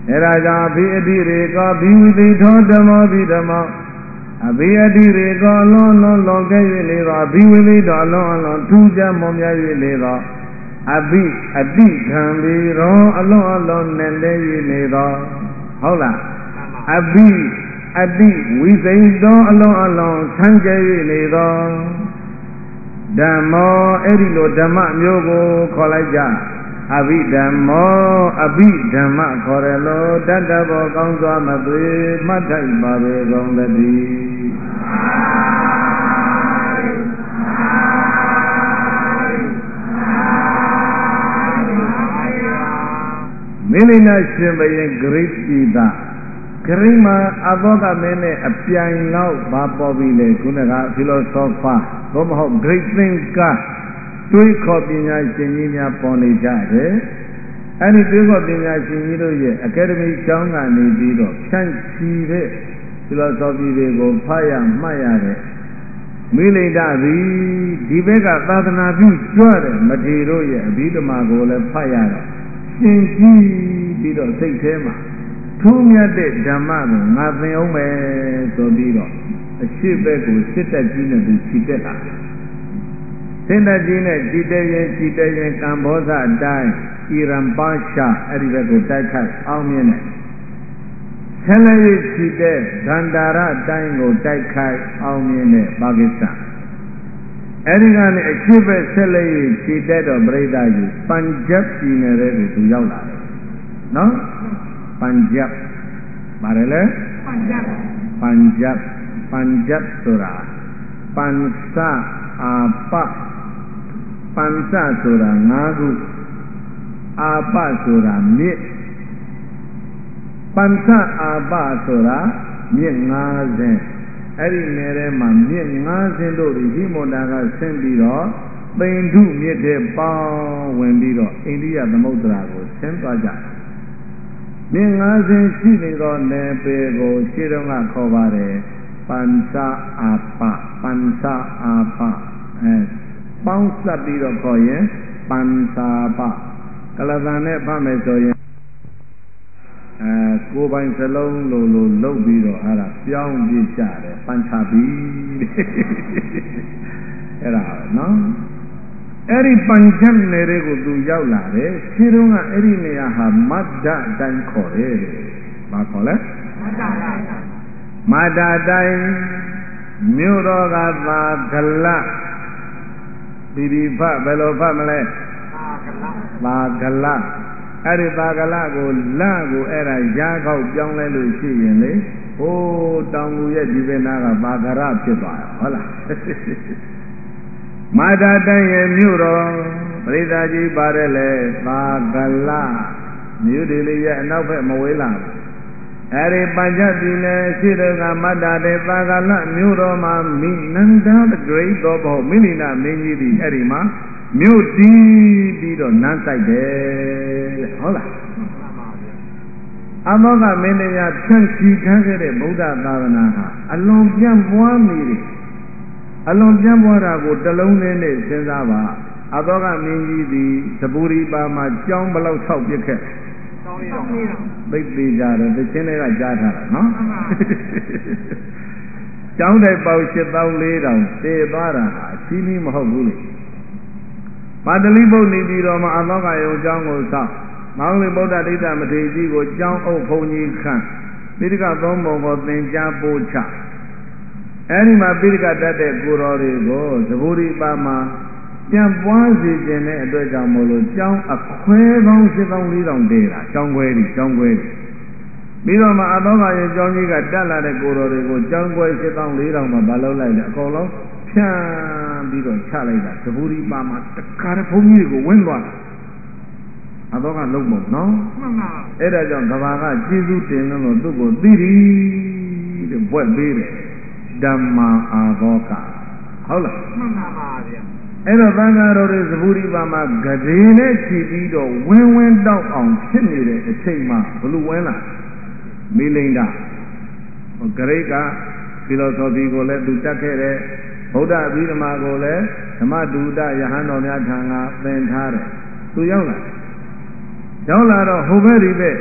အဲ့ဒါကြောင့်အဘိအတိရေကောဘိဝိသိထောဓမ္မောဘိဓမ္မောအဘိအတိရေကောလွန်လွန်ကဲ့၍နေသောအဘိဝိသိထောအလွန်ထူးခြားမွန်မြတ်၍နေသောအဘိအတိခံပေရောအလွန်နဲ့လဲ၍နေသောဟုတ်လားအဘိအတိဝိသိတောအလွန်ဆန်းကျဲ၍နေသောဓမ္မောအဲ့ဒီလိုဓမ္မမျိုးကိုခေါ်လိုက်ကြအဘိဓမ္မောအဘိဓမ္မခေါ်ရလို့တတ္တဘောကောင်းစွာမသွေမှတ်ထိုက်ပါပေကုန်သတည်းမိလိနာရှင်ဘယင်ဂရိတိတာဂရိမာအဘောကမင်းနဲ့အပြိုင်လောက်ဘာပေါ်ပြီလေခုနကဖီလိုဆိုဖာဘုမဟုတ် great thinker တွေးခေါ်ပညာရှင်ကြီးများပေါ်နေကြတယ်အဲ့ဒီတွေးခေါ်ပညာရှင်ကြီးတို့ရဲ့အကယ်ဒမီကျောင်းကနေပြီးတော့ဖြန့်ချီတဲ့ philosophy တွေကိုဖတ်ရမှတ်ရတဲ့မိလိဒသည်ဒီဘက်ကသာသနာပြုကြွတဲ့မထေရတို့ရဲ့အဘိဓမ္မာကိုလည်းဖတ်ရတော့ရှင်းကြည့်ပြီးတော့စိတ်ထဲမှာထူးမြတ်တဲ့ဓမ္မကိုငါသင်အောင်မယ်ဆိုပြီးတော့အရှိဘက်ကိုစစ်တက်ကြီးနဲ့သူခြိတက်လာစစ်တက်ကြီးနဲ့ခြိတက်ရင်ကမ္ဘောဇအတိုင်းအီရန်ပါရှာအဲ့ဒီဘက်ကိုတိုက်ခိုက်အောင်မြင်တယ်ဆယ်လက်ရခြိတက်ဂန္ဓာရတိုင်းကိုတိုက်ခိုက်အောင်မြင်တဲ့ပါကစ္စတန်အဲ့ဒီကနေအရှိဘက်ဆက်လက်ရခြိတက်တော့ပြိဿကြီးပန်ဂျပ်ပြည်နယ်ထဲကိုသူရောက်လာတယ်နော်ပန်ဂျပ်ပါတယ်လေပန်ဂျပ်ဆိုတာပန်စအာပပန်စဆိုတာ၅ခုအာပဆိုတာမြစ်ပန်စအာပဆိုတာမြစ်50အဲ့ဒီနယ်ထဲမှာမြစ်50တို့ဒီဟိမန္တာကဆင်းပြီးတော့ပိန္ဓုမြစ်ထဲပေါင်းဝင်ပြီးတော့အိန္ဒိယသမုဒ္ဒရာကိုဆင်းသွားကြတယ်မြစ်50ရှိနေသောနယ်ပယ်ကိုရှင်းတော့ကခေါ်ပါတယ်ပန်စအာပပေါင်းစပ်ပြီးတော့ခေါ်ရင်ပန်စာပကလသန်နဲ့ဖတ်မယ်ဆိုရင်ကိုယ်ပိုင်စလုံးလိုလုပ်ပြီးတော့အဲ့ဒါပြောင်းပြကြတယ်ပန်ချပီအဲ့ဒါနော်အဲ့ဒီပန်ချမ်နယ်တွေကိုသူရောက်လာတယ်ရှင်းတော့ကအဲ့ဒီနေရာဟာမဒ္ဒတိုင်းခေါ်တယ်ဘာခေါ်လဲမဒ္ဒတိုင်းမြို့တော်ကသာဂလဒီဖတ်ဘယ်လိုဖတ်မလဲသာဂလအဲ့ဒီသာဂလကိုလကိုအဲ့ဒါရာခောက်ပြောင်းလဲလို့ရှိရင်လေဟိုးတောင်ကူရဲ့ဒီဘက်နာကသာဂရဖြစ်သွားတာဟုတ်လားမာတာတိုင်းရဲ့မြို့တော်ပရိသတ်ကြီးပါတယ်လေသာဂလမြို့ဒီလေးရဲ့အနောက်ဘက်မဝေးလာဘူးအဲ့ဒီပัญจပြည်နယ်ရှိတဲ့ကမတ္တတဲ့သာဂလမြို့တော်မှာမိနန္ဒthe great တော်ဘောမိလိနာမင်းကြီးဒီအဲ့ဒီမှာမြို့တည်ပြီးတော့နန်းဆိုင်တယ်ဟုတ်လားအမောကမင်းတရားဖြန့်ချီထားခဲ့တဲ့ဗုဒ္ဓသာသနာဟာအလွန်ပြန့်ပွားနေတယ်အလွန်ပြန့်ပွားတာကိုတလုံးလေးနဲ့စဉ်းစားပါအဘောကမင်းကြီးဒီသပူရီပါမှာကြောင်းဘလောက်ဆောက်ပြစ်ခဲ့သိသေးကြတယ်တချင်းတွေကကြားထားတာနော်ကျောင်းတိုင်ပေါက်7400တည်သွားတာဟာအချင်းကြီးမဟုတ်ဘူးလေပါတလိဘုတ်နေပြီးတော့မှအသောကယုံကျောင်းကိုဆောက်မောင်လေးဗုဒ္ဓဒိဋ္ဌမထေရကြီးကိုကျောင်းအုပ်ဘုံကြီးခန့်ပိဋကသုံးပုံကိုသင်ကြားပို့ချအဲဒီမှာပိဋကတတ်တဲ့ကိုတော်တွေကိုသဘူရိပါမှာပြန်ပွားစေခြင်းတဲ့အတွက်ကြောင့်မို့လို့ကျောင်းအခွဲပေါင်း7400တည်တာကျောင်းခွဲပြီးတော့မှအသောကယုံကျောင်းကြီးကတက်လာတဲ့ကိုတော်တွေကိုကျောင်းခွဲ7400မှာမလုပ်လိုက်နဲ့အကုန်လုံးဖြန့်ပြီးတော့ချလိုက်တာသဘူရိပါမှာတခါတည်းဘုန်းကြီးတွေကိုဝင်းသွားတာအသောကလုံးပုံနော်မှန်ပါအဲ့ဒါကြောင့်ကဘာကကျေးဇူးတင်လို့သူ့ကိုသိတယ်တဲ့ဘွဲ့ပေးတယ်ဓမ္မာအာသောကဟုတ်လားမှန်ပါပါဗျာအဲ့တော့သံဃာတော်တွေသဘူရိပါမှာဂဒေနဲ့ခြီးပြီးတော့ဝင်းတောက်အောင်ဖြစ်နေတဲ့အချိန်မှာဘလို့ဝင်းလာမိလိန်ဒဂရိတ်ကဖီလိုဆိုဖီကိုလည်းသူတတ်ခဲ့တယ်ဗုဒ္ဓအဘိဓမ္မာကိုလည်းဓမ္မဒုဒယဟန်တော်များထံကသင်ထားတယ်သူရောက်လာတော့ဟိုဘက်ဒီဘက်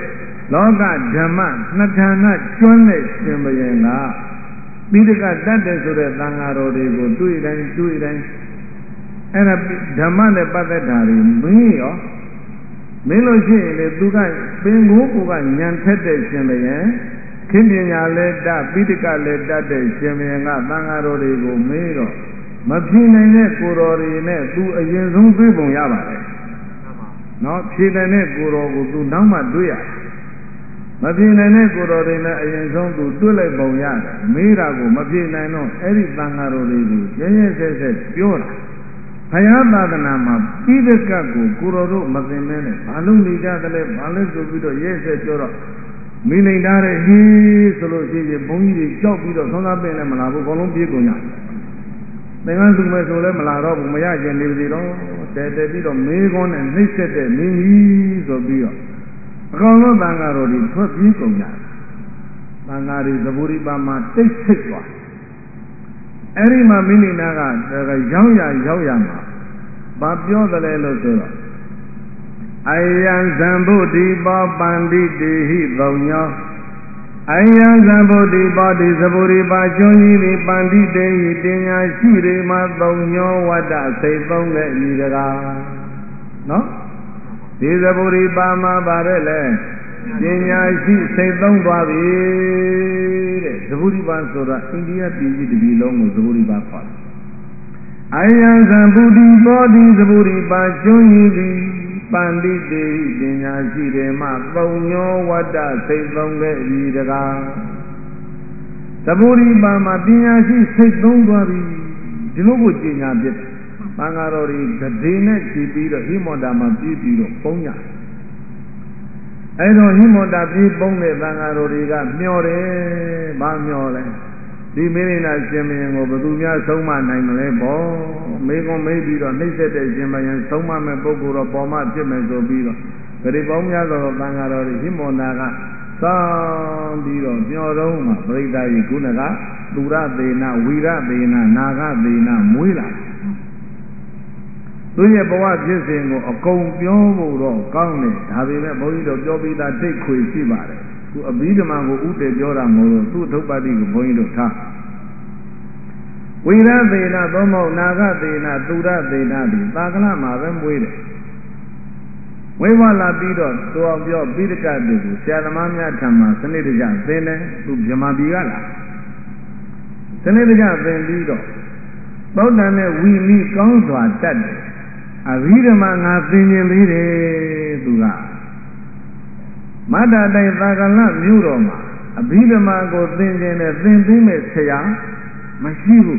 လောကဓမ္မနှစ်ဌာနကျွမ်းတဲ့ရှင်ဘုရင်ကပိဋကတတ်တယ်ဆိုတဲ့သံဃာတော်တွေကိုတွေ့တိုင်းအဲ့ဒါဓမ္မနဲ့ပတ်သက်တာတွေမင်းရောမင်းလို့ရှိရင်လေသူကပင်ကိုကညံထက်တဲ့ရှင်ဘုရင်ခင်ပညာလည်းတတ်ပိဋကလည်းတတ်တဲ့ရှင်ဘုရင်ကသံဃာတော်တွေကိုမေးတော့မဖြေနိုင်တဲ့ကိုယ်တော်တွေနဲ့သူအရင်ဆုံးတွေ့ပုံရပါတယ်နော်ဖြေနိုင်တဲ့ကိုယ်တော်ကိုသူနောက်မှတွေ့ရတယ်မဖြေနိုင်တဲ့ကိုယ်တော်တွေနဲ့အရင်ဆုံးသူတွေ့လိုက်ပုံရတယ်မေးတာကိုမဖြေနိုင်တော့အဲ့ဒီသံဃာတော်တွေကိုရဲရဲစက်စက်ပြောတာဘုရားသာသနာမှာပိဋကကိုကိုတော်တို့မသိမဲနဲ့ဘာလို့နေကြတယ်လဲဘာလဲဆိုပြီးတော့ရဲစက်ပြောတော့မိလိန်ထားတဲ့ဟေးဆိုလို့ရှိရင်ဘုန်းကြီးတွေကြောက်ပြီးတော့သုံးသားပင်နဲ့မလာဘူးအကုန်လုံးပြေးကုန်ကြသင်္ကန်းစုမဲ့ဆိုလည်းမလာတော့ဘူးမရကျင်နေပြီတော့တဲပြီးတော့မေးခွန်းနဲ့နှိမ့်ဆက်တဲ့မင်းကြီးဆိုပြီးတော့အကောင်လုံးသံဃာတော်တွေထွက်ပြေးကုန်ကြသံဃာတွေသဘူရိပါမှာတိတ်ဆိတ်သွားအဲ့ဒီမှာမိနိနာကရောက်ရမှာဘာပြောသလဲလို့ဆိုတော့အယံဇံဗုဒ္ဓိပောပန္တိတိဟိသုံးညောအယံဇံဗုဒ္ဓိပောဒီသဘူရိပါကျွန်းကြီးတွေပန္တိတေဟိပညာရှိတွေမှာသုံးညောဝတ္တစိတ်သုံးတဲ့ဤတကားနော်ဒီသဘူရိပါမှာပါတယ်လေပညာရှိစိတ်သုံးသွားပြီတဲ့သဘူရိပါဆိုတာအိန္ဒိယပြည်ကြီးတစ်ပြည်လုံးကိုသဘူရိပါခေါ်တယ်အယံဇံဗုဒ္ဓိပောဒီသဘူရိပါကျွန်းကြီးသည်ပန္တိတေပညာရှိတယ်မှသုံးညောဝတ္တစိတ်သုံးခဲ့ပြီတကားသဘူရိပါမှာပညာရှိစိတ်သုံးသွားပြီဒီလိုကိုကျင်ညာပြစ်သံဃာတော်တွေဒေနဲ့ကြည်ပြီးတော့ဟိမောတာမှာပြေးပြီးတော့ပုံညာအဲ့တော့ဟိမောတာပြေးပုံတဲ့သံဃာတော်တွေကမျောတယ်ဘာမျောလဲဒီမိရိနာရှင်မင်းကိုဘယ်သူများဆုံးမနိုင်မလဲပေါ့မေကွန်မေးပြီးတော့နှိမ့်ဆက်တဲ့ရှင်မင်းဆုံးမမဲ့ပုဂ္ဂိုလ်တော့ပေါ်မှဖြစ်မယ်ဆိုပြီးတော့ဂရိပေါင်းများသောသံဃာတော်တွေဟိမောနာကစောင်းပြီးတော့မျောတော့မှပရိသတ်ကြီးခုနကသူရသေနဝီရသေနနာဂသေနမွေးလာသူရဲ့ဘဝဖြစ်စဉ်ကိုအကုန်ပြောဖို့တော့ကောင်းတယ်ဒါပေမဲ့ဘုန်းကြီးတို့ပြောပြီးသားတိတ်ခွေရှိပါတယ်သူအဘိဓမ္မာကိုဥတည်ပြောတာမဟုတ်လို့သူ့ထုပ်ပါတိကိုဘုန်းကြီးတို့ထားဝိရသေနသောမောနာဂသေနသူရသေနဒီသာကလမှာပဲမွေးတယ်ဝိဝလာပြီးတော့သူအောင်ပြောပိဋကတိကိုဆရာသမားများထံမှာစနစ်တကျသင်တယ်သူဗြဟ္မာပြည်ကလာစနစ်တကျသင်ပြီးတော့သောတန်နဲ့ဝီမိကောင်းစွာတတ်တယ်အဘိဓမ္မာငါသင်ခြင်းသေးတယ်သူကမတ္တတိုင်သာကလမြို့တော်မှာအဘိဓမ္မာကိုသင်ခြင်းနဲ့သင်ပြီးမဲ့ဆရာမရှိဘူး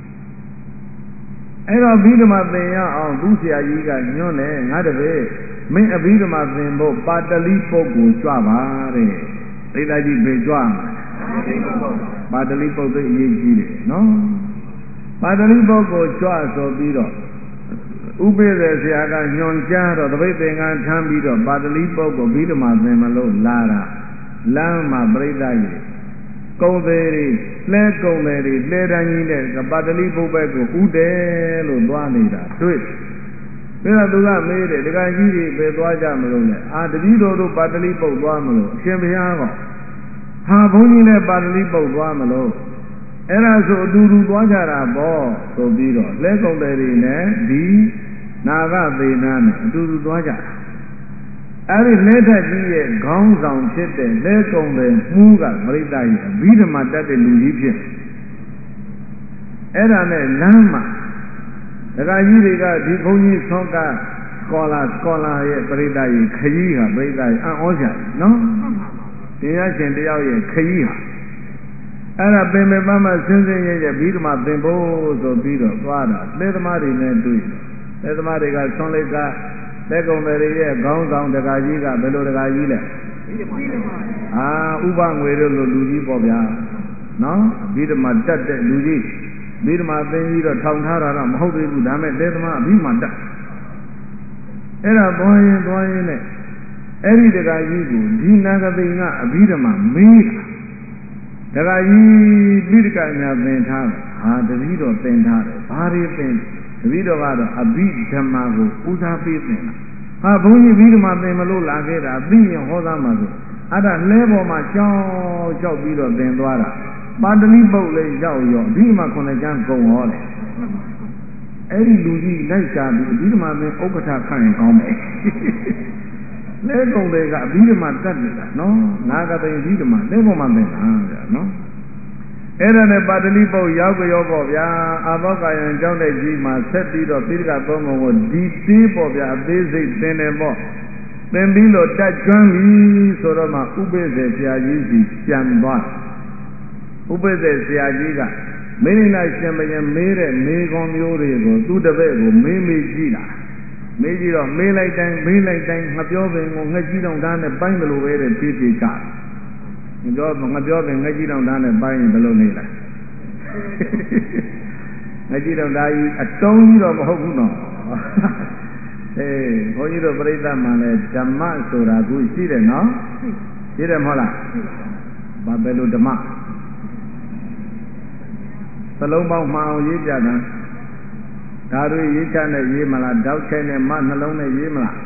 အဲ့တော့အဘိဓမ္မာသင်ရအောင်သူဆရာကြီးကညွှန်းတယ်ငါတပည့်မင်းအဘိဓမ္မာသင်ဖို့ပါတလိပုဂ္ဂိုလ်ကြွပါတဲ့ဒိဋ္ဌာကြီးပဲကြွမှာပါတလိပုဂ္ဂိုလ်အရေးကြီးတယ်နော်ပါတလိပုဂ္ဂိုလ်ကြွဆိုပြီးတော့ဥပိ္ပဇေဆရာကညွန်ကြားတော့တပိတ်သင်္ကန်းထမ်းပြီးတော့ပါတလိပုဂ္ဂိုလ်ဘိဓမ္မာသင်မလို့လာတာလမ်းမှာပြိဿကြီးကုံသေးတွေလဲကုံသေးတွေလဲတန်းကြီးနဲ့ပါတလိပုဂ္ဂိုလ်ကိုဥတယ်လို့သွားနေတာတွေ့ပြီးတော့သူကမေးတယ်ဒကာကြီးတွေပဲသွားကြမလို့လဲအာတတိတော်တို့ပါတလိပုဂ္ဂိုလ်သွားမလို့အရှင်ဘုရားကဟာဘုန်းကြီးနဲ့ပါတလိပုဂ္ဂိုလ်သွားမလို့အဲ့ဒါဆိုအတူတူသွားကြတာပေါ့ဆိုပြီးတော့လဲကုံသေးတွေနဲ့ဒီနာဂသေနာနဲ့အတူတူသွားကြတာအဲ့ဒီလဲထက်ကြီးရဲ့ခေါင်းဆောင်ဖြစ်တဲ့လဲကုံတဲ့မှုကပရိသတ်ရဲ့အဘိဓမ္မာတတ်တဲ့လူကြီးဖြစ်အဲ့ဒါနဲ့လမ်းမှာဒကာကြီးတွေကဒီဘုန်းကြီးဆောကစကောလာရဲ့ပရိသတ်ရဲ့ခကြီးဟာပရိသတ်ရဲ့အံ့ဩစရာနော်တရားရှင်တယောက်ရဲ့ခကြီးဟာအဲ့ဒါပင်ပန်းမဆင်းဆင်းရဲ့ဘိဓမ္မာသင်ဖို့ဆိုပြီးတော့သွားတာလဲသမားတွေနဲ့တွေ့တယ်သမားတွေကဆွန်လိုက်ကလက်ကုံတွေရဲ့ခေါင်းဆောင်တကာကြီးကဘယ်လိုတကာကြီးလဲအာဥပငွေတို့လိုလူကြီးပေါ့ဗျာနော်ဘိဓမ္မာတတ်တဲ့လူကြီးဘိဓမ္မာသင်ကြီးတော့ထောင်ထားတာတော့မဟုတ်သေးဘူးဒါမဲ့လက်သမားအဘိဓမ္မာတတ်အဲ့ဒါသွားရင်နဲ့အဲ့ဒီတကာကြီးကိုဒီနာဂသိကအဘိဓမ္မာမေးတာတကာကြီးပိဋကညာသင်ထားတယ်ဟာတတိတော်သင်ထားတယ်ဘာတွေသင်တပည့်တော်ကတော့အဘိဓမ္မာကိုဦးစားပေးသင်တာဟာဘုန်းကြီးဘိဓမ္မာသင်မလို့လာခဲ့တာသိရင်ဟောသားမှာဆိုအဲ့ဒါလဲပေါ်မှာကြောက်ပြီးတော့သင်သွားတာပါဠိပုတ်လေးရောက်ရောအဘိဓမ္မာ9ကျမ်းကုန်ဟောတယ်အဲ့ဒီလူကြီးလိုက်ရှာပြီးအဘိဓမ္မာသင်ဥက္ကဋ္ဌခန့်ရင်ကောင်းမယ်လဲကုန်တွေကအဘိဓမ္မာတတ်နေတာနော်နာဂတိအဘိဓမ္မာလဲပေါ်မှာသင်တာဗျာနော်အဲ့ဒါနဲ့ပါဠိပုတ်ရောက်ကြောပေါ့ဗျာအာဘောကယံကျောင်းတဲ့ကြီးမှာဆက်ပြီးတော့ပိဋကသုံးပုံကိုဒီတေးပေါ့ဗျာအသေးစိတ်သင်တယ်ပေါ့သင်ပြီးလို့တက်ကျွမ်းပြီဆိုတော့မှဥပိ္ပဇေဆရာကြီးစီပြန်သွားဥပိ္ပဇေဆရာကြီးကမင်းနာရှင်ဘုရင်မေးတဲ့မေးခွန်းမျိုးတွေကိုသူ့တပည့်ကိုမေးကြည့်တာမေးကြည့်တော့မေးလိုက်တိုင်းငါပြောပင်ကိုငှက်ကြီးတောင်သားနဲ့ပိုင်းမလို့ပဲတဲ့ဖြည်းဖြည်းကငါပြောပင်ငှက်ကြီးတောင်သားနဲ့ပိုင်းရင်ဘယ်လိုနေလဲငှက်ကြီးတောင်သားကြီးအတုံးကြီးတော့မဟုတ်ဘူးနော်ဘုန်းကြီးတို့ပြိဿမှလည်းဓမ္မဆိုတာခုရှိတယ်နော်ရှိတယ်မဟုတ်လားဘာပဲလို့ဓမ္မသလုံးပေါင်းမှအောင်ရေးကြတာဒါတွေရေးချနဲ့ရေးမလားတောက်ချဲနဲ့မနှလုံးနဲ့ရေးမလား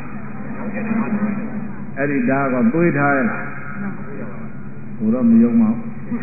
အဲ့ဒီဓာတ်ကသွေးထားရလားဘုရောမယုံပါ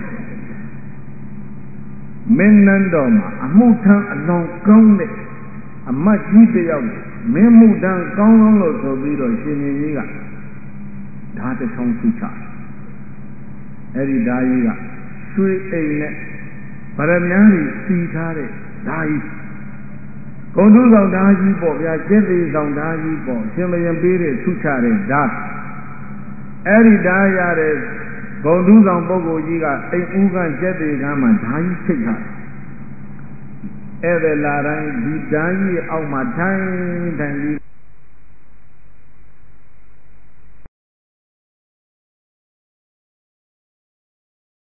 ဘူးမင်းနန်းတော်မှာအမှုထမ်းအလွန်ကောင်းတဲ့အမတ်ကြီးတယောက်မင်းမှုထမ်းကောင်းလို့ဆိုပြီးတော့ရှင်ရှင်ကြီးကဓာတ်တစ်ချောင်းစုချအဲ့ဒီဓာတ်ကြီးကရွှေအိမ်နဲ့ဗရမ ्यां ကြီးစီထားတဲ့ဓာတ်ကြီးဂုံတူးဆောင်ဓာတ်ကြီးပေါ့ဗျာကျက်သေးဆောင်ဓာတ်ကြီးပေါ့ရှင်မယံပေးတဲ့စုချတဲ့ဓာတ်အဲ့ဒီဓာတ်ရတဲ့ဂုံတူးဆောင်ပုဂ္ဂိုလ်ကြီးကအိမ်ဦးကကျက်သေးကမ်းမှာဓာတ်ကြီးထိတ်ထားဧည့်သည်လာတိုင်းဒီဓာတ်ကြီးအောက်မှာထိုင်ပြီး